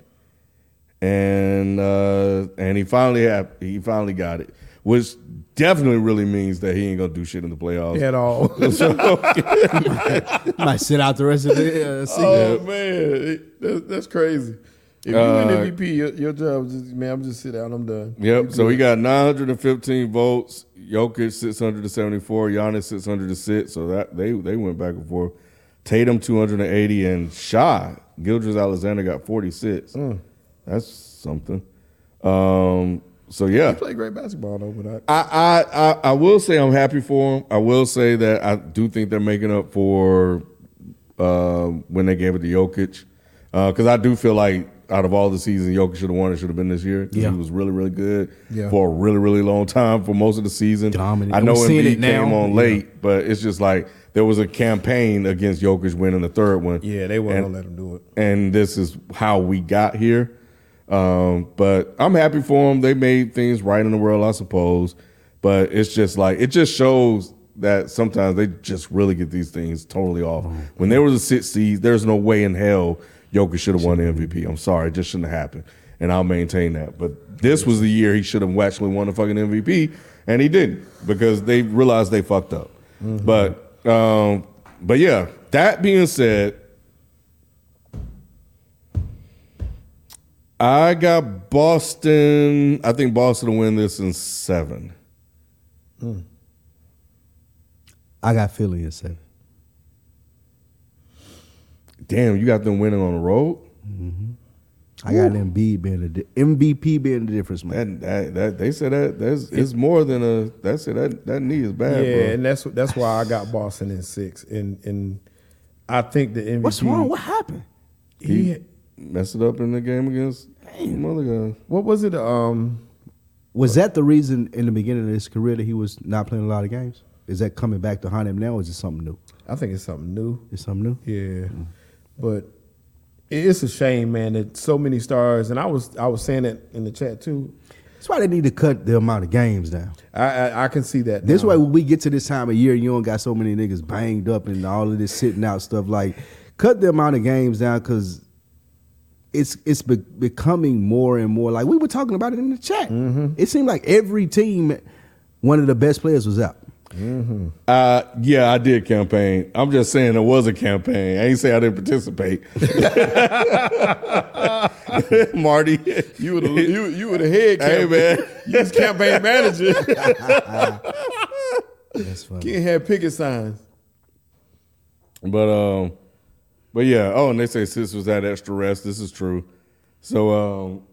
and he finally got it, which definitely really means that he ain't gonna do shit in the playoffs at all. Might sit out the rest of the season. Oh man, that's crazy. If you win MVP, your job is just, man, I'm just sit down. I'm done. Yep. So he got 915 votes. Jokic 674. Giannis 606. So that they went back and forth. Tatum 280 and Shai Gilgeous-Alexander got 46. That's something. So yeah, he played great basketball though. But I will say I'm happy for him. I will say that I do think they're making up for when they gave it to Jokic, because I do feel like out of all the seasons, Jokic should have won. It should have been this year. Yeah. He was really, really good for a really, really long time for most of the season. Dominant. I know Embiid now. came on late, but it's just like there was a campaign against Jokic winning the third one. Yeah, they weren't gonna let him do it. And this is how we got here. But I'm happy for them. They made things right in the world, I suppose. But it's just like, it just shows that sometimes they just really get these things totally off. When there was a 6th seed, there's no way in hell Jokic should have won the MVP. I'm sorry, it just shouldn't have happened. And I'll maintain that. But this was the year he should have actually won the fucking MVP, and he didn't, because they realized they fucked up. But yeah, that being said, I got Boston. I think Boston will win this in 7. I got Philly in 7. Damn, you got them winning on the road? I got Embiid being the MVP being the difference, man. That they said it's more than a. That's it. That knee is bad, Yeah, bro. and that's why I got Boston in 6. And I think the MVP. What's wrong? What happened? He messed it up in the game against some other guys. What was it? Was that the reason in the beginning of his career that he was not playing a lot of games? Is that coming back to haunt him now, or is it something new? I think it's something new. It's something new? Yeah. But it's a shame, man, that so many stars, and I was saying that in the chat too. That's why they need to cut the amount of games down. I can see that. This now. way, when we get to this time of year, you don't got so many niggas banged up and all of this sitting out stuff. Like, cut the amount of games down, because it's becoming more and more. Like we were talking about it in the chat. It seemed like every team, one of the best players was out. Yeah, I did campaign. I'm just saying it was a campaign. I ain't say I didn't participate. Marty, you were the head campaign. Hey man, you was campaign manager. That's funny. Ken had picket signs. But yeah. Oh, and they say Sisters had extra rest. This is true. So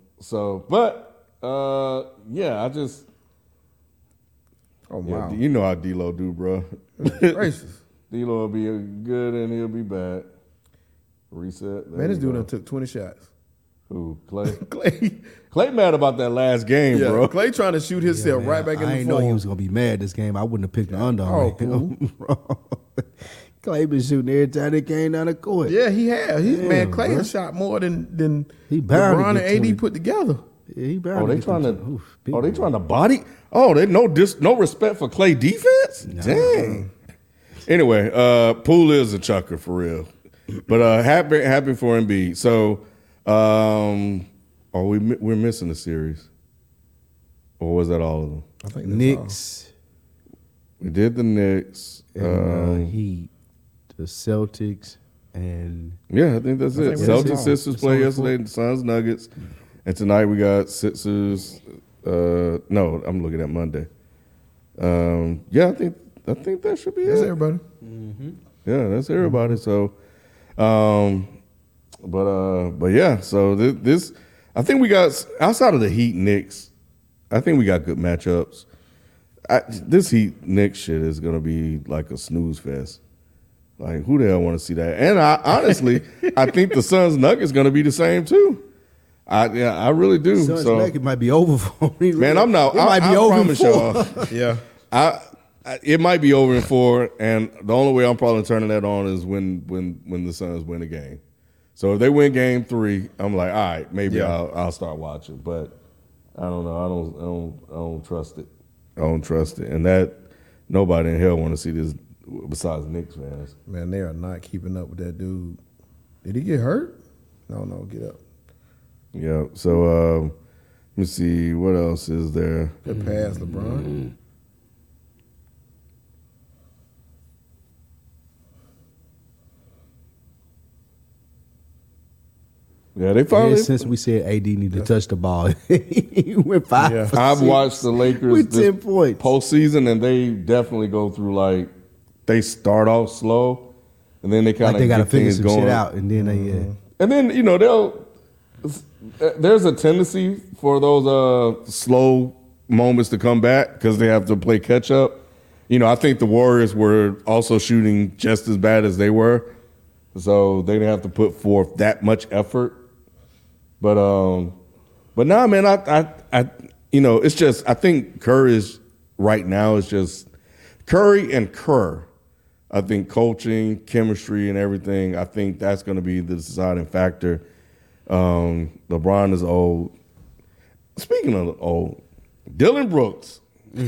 yeah, I just. Oh wow! Yeah, you know how D-Lo do, bro. Gracious. D-Lo will be good and he'll be bad. Reset. Man, this dude done took 20 shots. Who? Clay? Clay mad about that last game, bro. Clay trying to shoot himself right back in the I didn't know he was gonna be mad this game. I wouldn't have picked the under on him. Clay been shooting every time they came down the court. Yeah, he has. Man, Clay bro. has shot more than He bound to LeBron get and 20. AD put together. Yeah, he bound They get trying them to. to- oof, big They boy. trying to body. Oh, they no respect for Clay defense. Dang. Anyway, Poole is a chucker for real, but happy for Embiid. So, we're missing a series, or was that all of them? I think that's Knicks We did the Knicks. and Heat, the Celtics, and Yeah, I think that's it. think that's Celtics all. Sixers That's play all yesterday. The Suns Nuggets, and tonight we got Sixers. No, I'm looking at Monday. Yeah, I think that should be That's it. everybody. Yeah, that's everybody. So, but yeah. So this, I think we got outside of the Heat Knicks. I think we got good matchups. This Heat Knicks shit is gonna be like a snooze fest. Like who the hell want to see that? And I honestly, I think the Suns Nuggets gonna be the same too. I really do. Suns So Nuggets might be over for me. man, I'm not. It might I be over in promise 4. y'all. Yeah. It might be over in 4, and the only way I'm probably turning that on is when the Suns win a game. So if they win game 3, I'm like, all right, maybe Yeah. I'll start watching. But I don't know. I don't trust it. I don't trust it, and that nobody in hell want to see this besides Knicks fans. Man, they are not keeping up with that dude. Did he get hurt? No, get up. Yeah. So let me see what else is there. Good pass, LeBron. Yeah, they finally. Since we said AD need to touch the ball, he went 5 Yeah. for I've 6 watched the Lakers with this 10 points. postseason, and they definitely go through like they start off slow, and then they kind Like of they got to get figure things some going. shit out, and then they And then there's a tendency for those slow moments to come back because they have to play catch up. I think the Warriors were also shooting just as bad as they were, so they didn't have to put forth that much effort. But nah, man, it's just I think Curry is right now is just Curry and Kerr. I think coaching, chemistry, and everything. I think that's going to be the deciding factor. LeBron is old. Speaking of old, Dylan Brooks.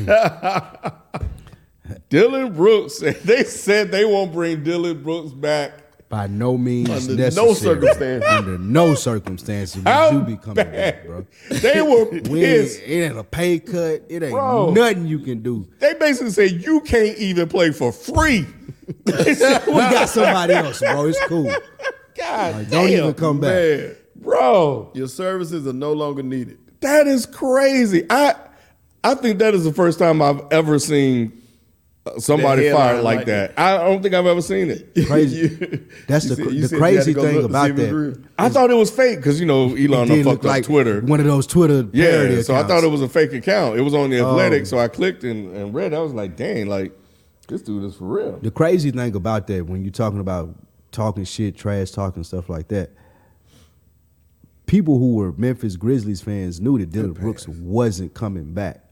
Dylan Brooks. They said they won't bring Dylan Brooks back. by no means Under necessary. no circumstance. Under no circumstances How would you be coming back, bro. They were pissed. It ain't a pay cut. It ain't Bro. nothing you can do. They basically say you can't even play for free. They said, We got somebody else, bro. It's cool. God Don't damn, even come back. Man, bro. your services are no longer needed. That is crazy. I think that is the first time I've ever seen somebody That fired headline like like that. I don't think I've ever seen it. Crazy. That's You the said you crazy had to go thing look to see about if it's that. real. I thought it was fake because Elon It done did fucked look up like Twitter. one of those Twitter parody Yeah, so I accounts. thought it was a fake account. It was on the Athletic, Oh. so I clicked and read. I was like, dang, like this dude is for real. The crazy thing about that, when you're talking about talking shit, trash talking, stuff like that, people who were Memphis Grizzlies fans knew that Dylan Brooks wasn't coming back.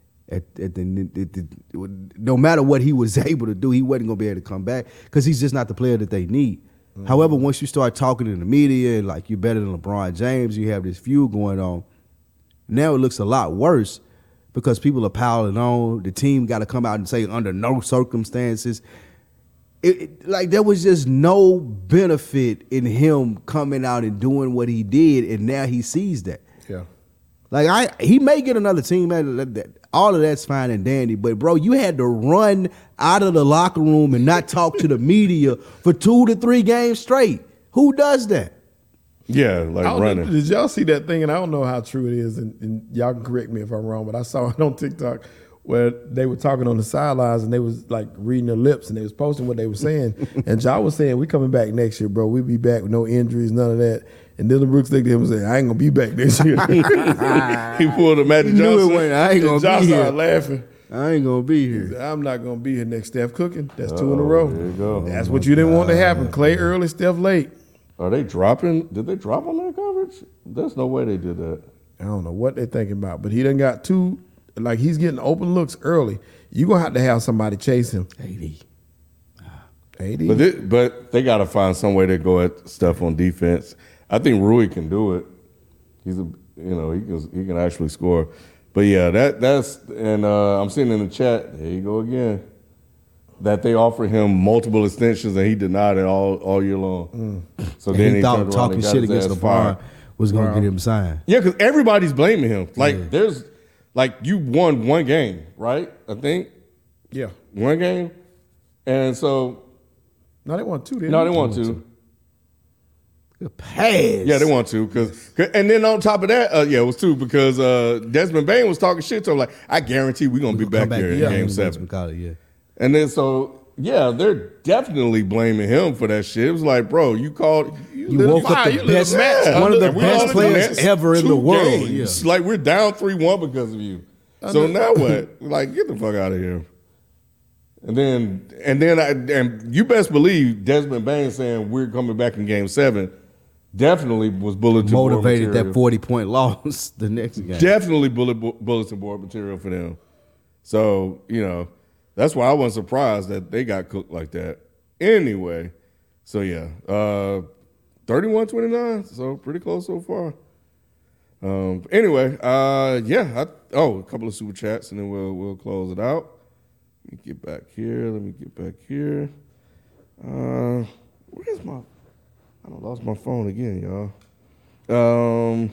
No matter what he was able to do, he wasn't going to be able to come back because he's just not the player that they need. However, once you start talking in the media, like you're better than LeBron James, you have this feud going on, now it looks a lot worse because people are piling on. The team got to come out and say under no circumstances. Like there was just no benefit in him coming out and doing what he did, and now he sees that. Yeah. Like he may get another team. All of that's fine and dandy, but bro, you had to run out of the locker room and not talk to the media for 2 to 3 games straight. Who does that? Yeah, like I don't know, running. did y'all see that thing? And I don't know how true it is, and y'all can correct me if I'm wrong, but I saw it on TikTok where they were talking on the sidelines and they was like reading their lips and they was posting what they were saying. And y'all was saying, we coming back next year, bro. We be back with no injuries, none of that. And Dylan Brooks looked at him and said, I ain't gonna be back next year. He pulled a Magic He knew it Johnson. when I ain't gonna Josh be here. started laughing. I ain't gonna be He here. said, I'm not gonna be here next. Steph cooking. That's 2 in a row. there you go. That's what you didn't want to happen. Clay early, Steph late. Are they dropping? Did they drop on that coverage? There's no way they did that. I don't know what they're thinking about, but he done got 2. Like he's getting open looks early. You're gonna have to have somebody chase him. AD. AD. But they got to find some way to go at stuff on defense. I think Rui can do it. He can actually score. But yeah, that's I'm seeing in the chat. There you go again. That they offered him multiple extensions and he denied it all year long. So and then he thought turned around talking and got shit his against ass LeBron fired. was going to get him signed. Yeah, because everybody's blaming him. There's you won one game, right? I think. Yeah. One game. And so. No, they won two. No, they won two. Good pass. Yeah, they won two. And then on top of that, it was two because Desmond Bain was talking shit to him. Like, I guarantee we're going to be back here in Game 7. And then they're definitely blaming him for that shit. It was like, bro, you called. You woke up the best, one of the best players ever in the world. Yeah. Like, we're down 3-1 because of you. So now what? Like, get the fuck out of here. And then you best believe Desmond Bain saying we're coming back in Game 7 definitely was bulletin board motivated material. that 40-point loss the next game. Definitely bulletin board material for them. So, that's why I wasn't surprised that they got cooked like that. Anyway, so yeah, 31-29, so pretty close so far. Anyway, a couple of super chats and then we'll close it out. Let me get back here. Where's my? I done lost my phone again, y'all.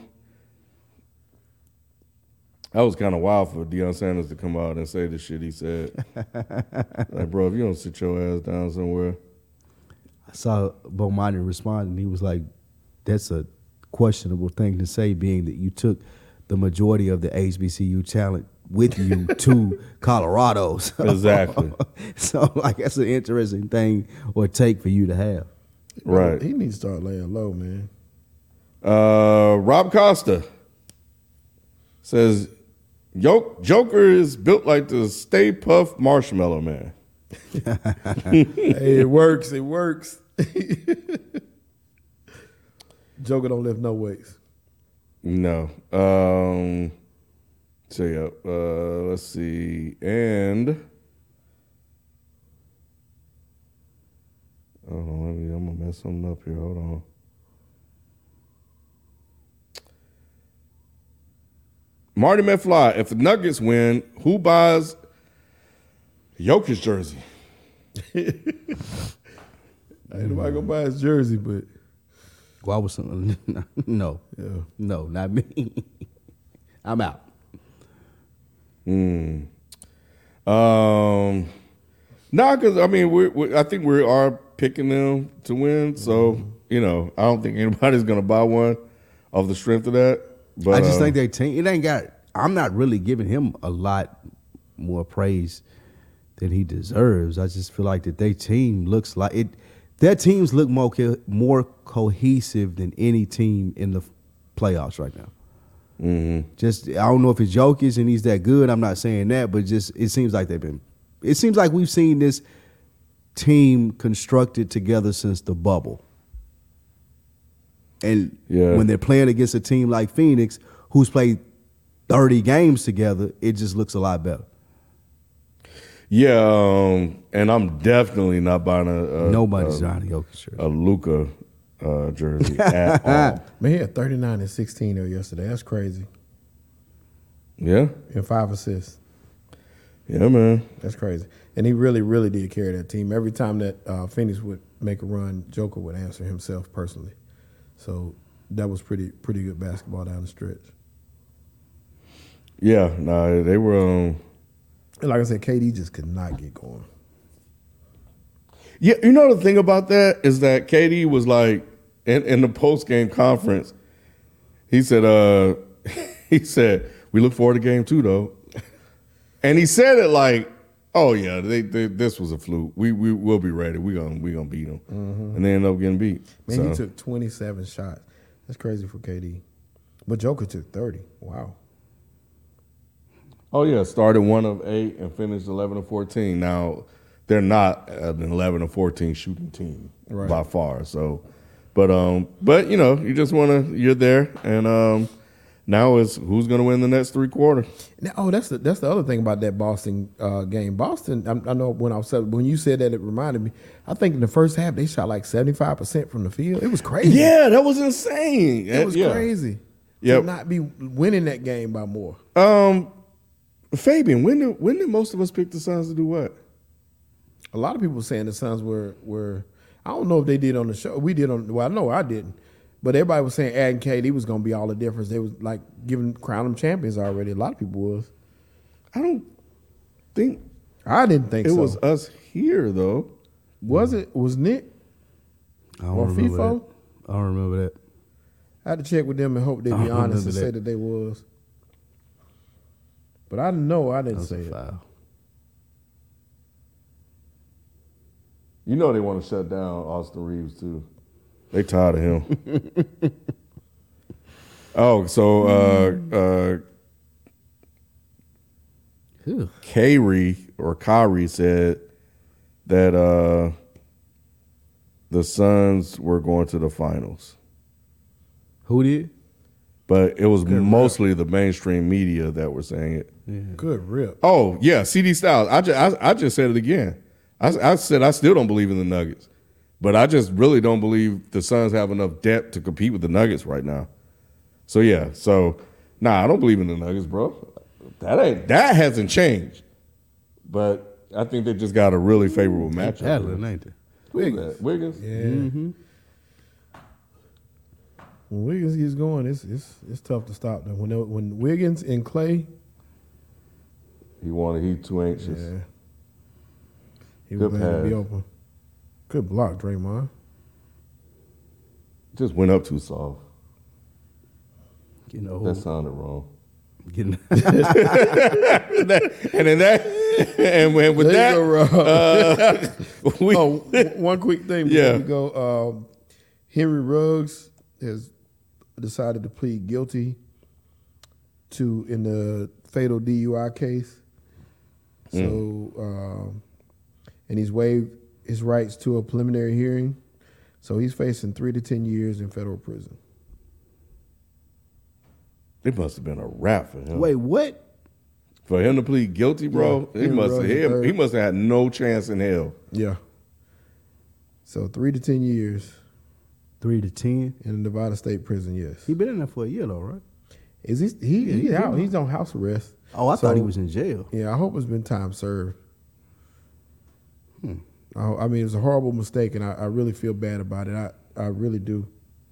That was kind of wild for Deion Sanders to come out and say the shit he said. Like, bro, if you don't sit your ass down somewhere. I saw Bomani respond, and he was like, that's a questionable thing to say, being that you took the majority of the HBCU talent with you to Colorado. So, exactly. So, that's an interesting thing or take for you to have. Right. He needs to start laying low, man. Rob Costa says, Joker is built like the Stay Puft Marshmallow Man. Hey, it works. Joker don't lift no weights. No. Let's see. And I'm gonna mess something up here. Hold on. Marty McFly, if the Nuggets win, who buys Jokic's jersey? Ain't nobody gonna buy his jersey, but Well, I was no, not me. I'm out. Because I think we are picking them to win. So I don't think anybody's gonna buy one of the strength of that. But I just think their team. It ain't got. I'm not really giving him a lot more praise than he deserves. I just feel like that their team looks like it. Their teams look more cohesive than any team in the playoffs right now. Mm-hmm. Just I don't know if it's Jokic and he's that good. I'm not saying that, but just it seems like they've been. It seems like we've seen this team constructed together since the bubble. And when they're playing against a team like Phoenix, who's played 30 games together, it just looks a lot better. Yeah, and I'm definitely not buying nobody's buying a Jokic jersey. A Luka jersey at all. Man, he had 39 and 16 there yesterday. That's crazy. Yeah. And 5 assists. Yeah, man. That's crazy. And he really, really did carry that team. Every time that Phoenix would make a run, Joker would answer himself personally. So that was pretty good basketball down the stretch. Yeah, they were. And like I said, KD just could not get going. Yeah, the thing about that is that KD was like in the post game conference. He said, we look forward to game 2 though, and he said it like, oh yeah, this was a fluke. We will be ready. We gonna beat them, and they ended up getting beat. Man, he took 27 shots. That's crazy for KD. But Joker took 30. Wow. Oh yeah, started 1 of 8 and finished 11 of 14. Now they're not an 11 of 14 shooting team by far. So, but you just you're there, and Now it's who's going to win the next 3 quarters. Now, that's the other thing about that Boston game. Boston, I know when you said that, it reminded me. I think in the first half they shot like 75% from the field. It was crazy. Yeah, that was insane. It was crazy. Yep. To not be winning that game by more. Fabian, when did most of us pick the Suns to do what? A lot of people were saying the Suns were. I don't know if they did on the show. We did on. Well, I know I didn't. But everybody was saying adding KD was going to be all the difference. They was like crown them champions already. A lot of people was. I don't think. I didn't think it so. was us here though. Was it? Was Nick or FIFO? I don't remember that. I had to check with them and hope they'd be honest and say that they was. But I know I didn't say it. You know they want to shut down Austin Reeves too. They tired of him. Kyrie said that the Suns were going to the finals. Who did? But it was mostly the mainstream media that were saying it. Yeah. Good rip. Oh, yeah, CD Styles. I just said it again. I said I still don't believe in the Nuggets. But I just really don't believe the Suns have enough depth to compete with the Nuggets right now. So, yeah. I don't believe in the Nuggets, bro. That hasn't changed. But I think they just got a really favorable matchup. Battling, ain't they? Wiggins? Yeah. Mm-hmm. When Wiggins gets going, it's tough to stop them. When Wiggins and Clay, he too anxious. Yeah. He was glad to be open. Good block, Draymond. Just went up too soft. Getting old. That sounded wrong. Getting one quick thing before we go. Henry Ruggs has decided to plead guilty in the fatal DUI case. So, and he's waived his rights to a preliminary hearing. So he's facing 3 to 10 years in federal prison. It must have been a wrap for him. Wait, what? For him to plead guilty, bro, he must have had no chance in hell. Yeah. So 3 to 10 years. 3 to 10? In the Nevada State Prison, yes. He been in there for a year though, right? Is he's out. He's on house arrest. Oh, I thought he was in jail. Yeah, I hope it's been time served. I mean, it was a horrible mistake, and I really feel bad about it. I really do.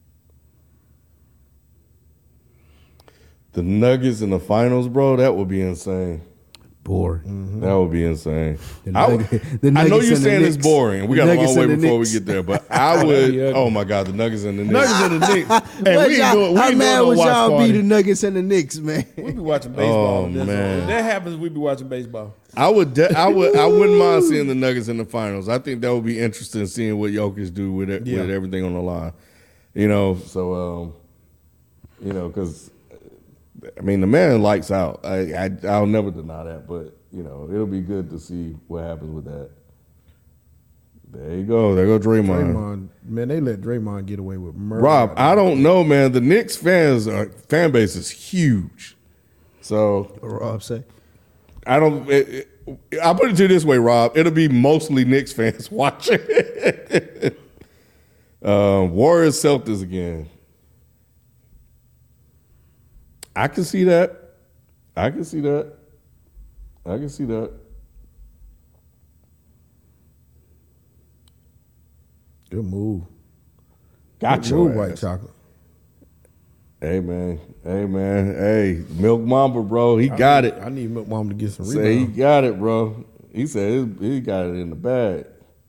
The Nuggets in the finals, bro, that would be insane. Boring. Mm-hmm. That would be insane. I know you're saying it's boring. We got a long way before we get there, but I would. Oh my God, the Nuggets and the Knicks. Nuggets and the Knicks. Hey, how mad would y'all be the Nuggets and the Knicks, man? We be watching baseball. Oh, man. When that happens, we be watching baseball. I wouldn't mind seeing the Nuggets in the finals. I think that would be interesting, seeing what Jokic do with everything on the line. Because I mean, the man lights out. I'll never deny that, but it'll be good to see what happens with that. There you go. There go Draymond. Man, they let Draymond get away with murder. Rob, I don't know, man. The Knicks fan base is huge. So What Rob say? I'll put it to you this way, Rob. It'll be mostly Knicks fans watching. Warriors Celtics again. I can see that. Good move. Got Good your move, White ass. Chocolate. Hey, man. Hey, Milk Mamba, bro. He got it. I need Milk Mama to get some Say he rebounds. got it, bro. He said he got it in the bag.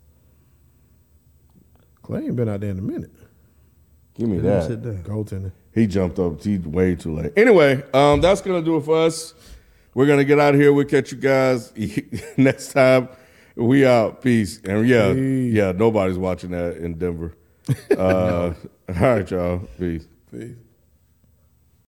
Clay ain't been out there in a minute. Give me Let him sit that. down. Goaltender. He jumped up. He's way too late. Anyway, that's going to do it for us. We're going to get out of here. We'll catch you guys next time. We out. Peace. And yeah, nobody's watching that in Denver. All right, y'all. Peace. Peace.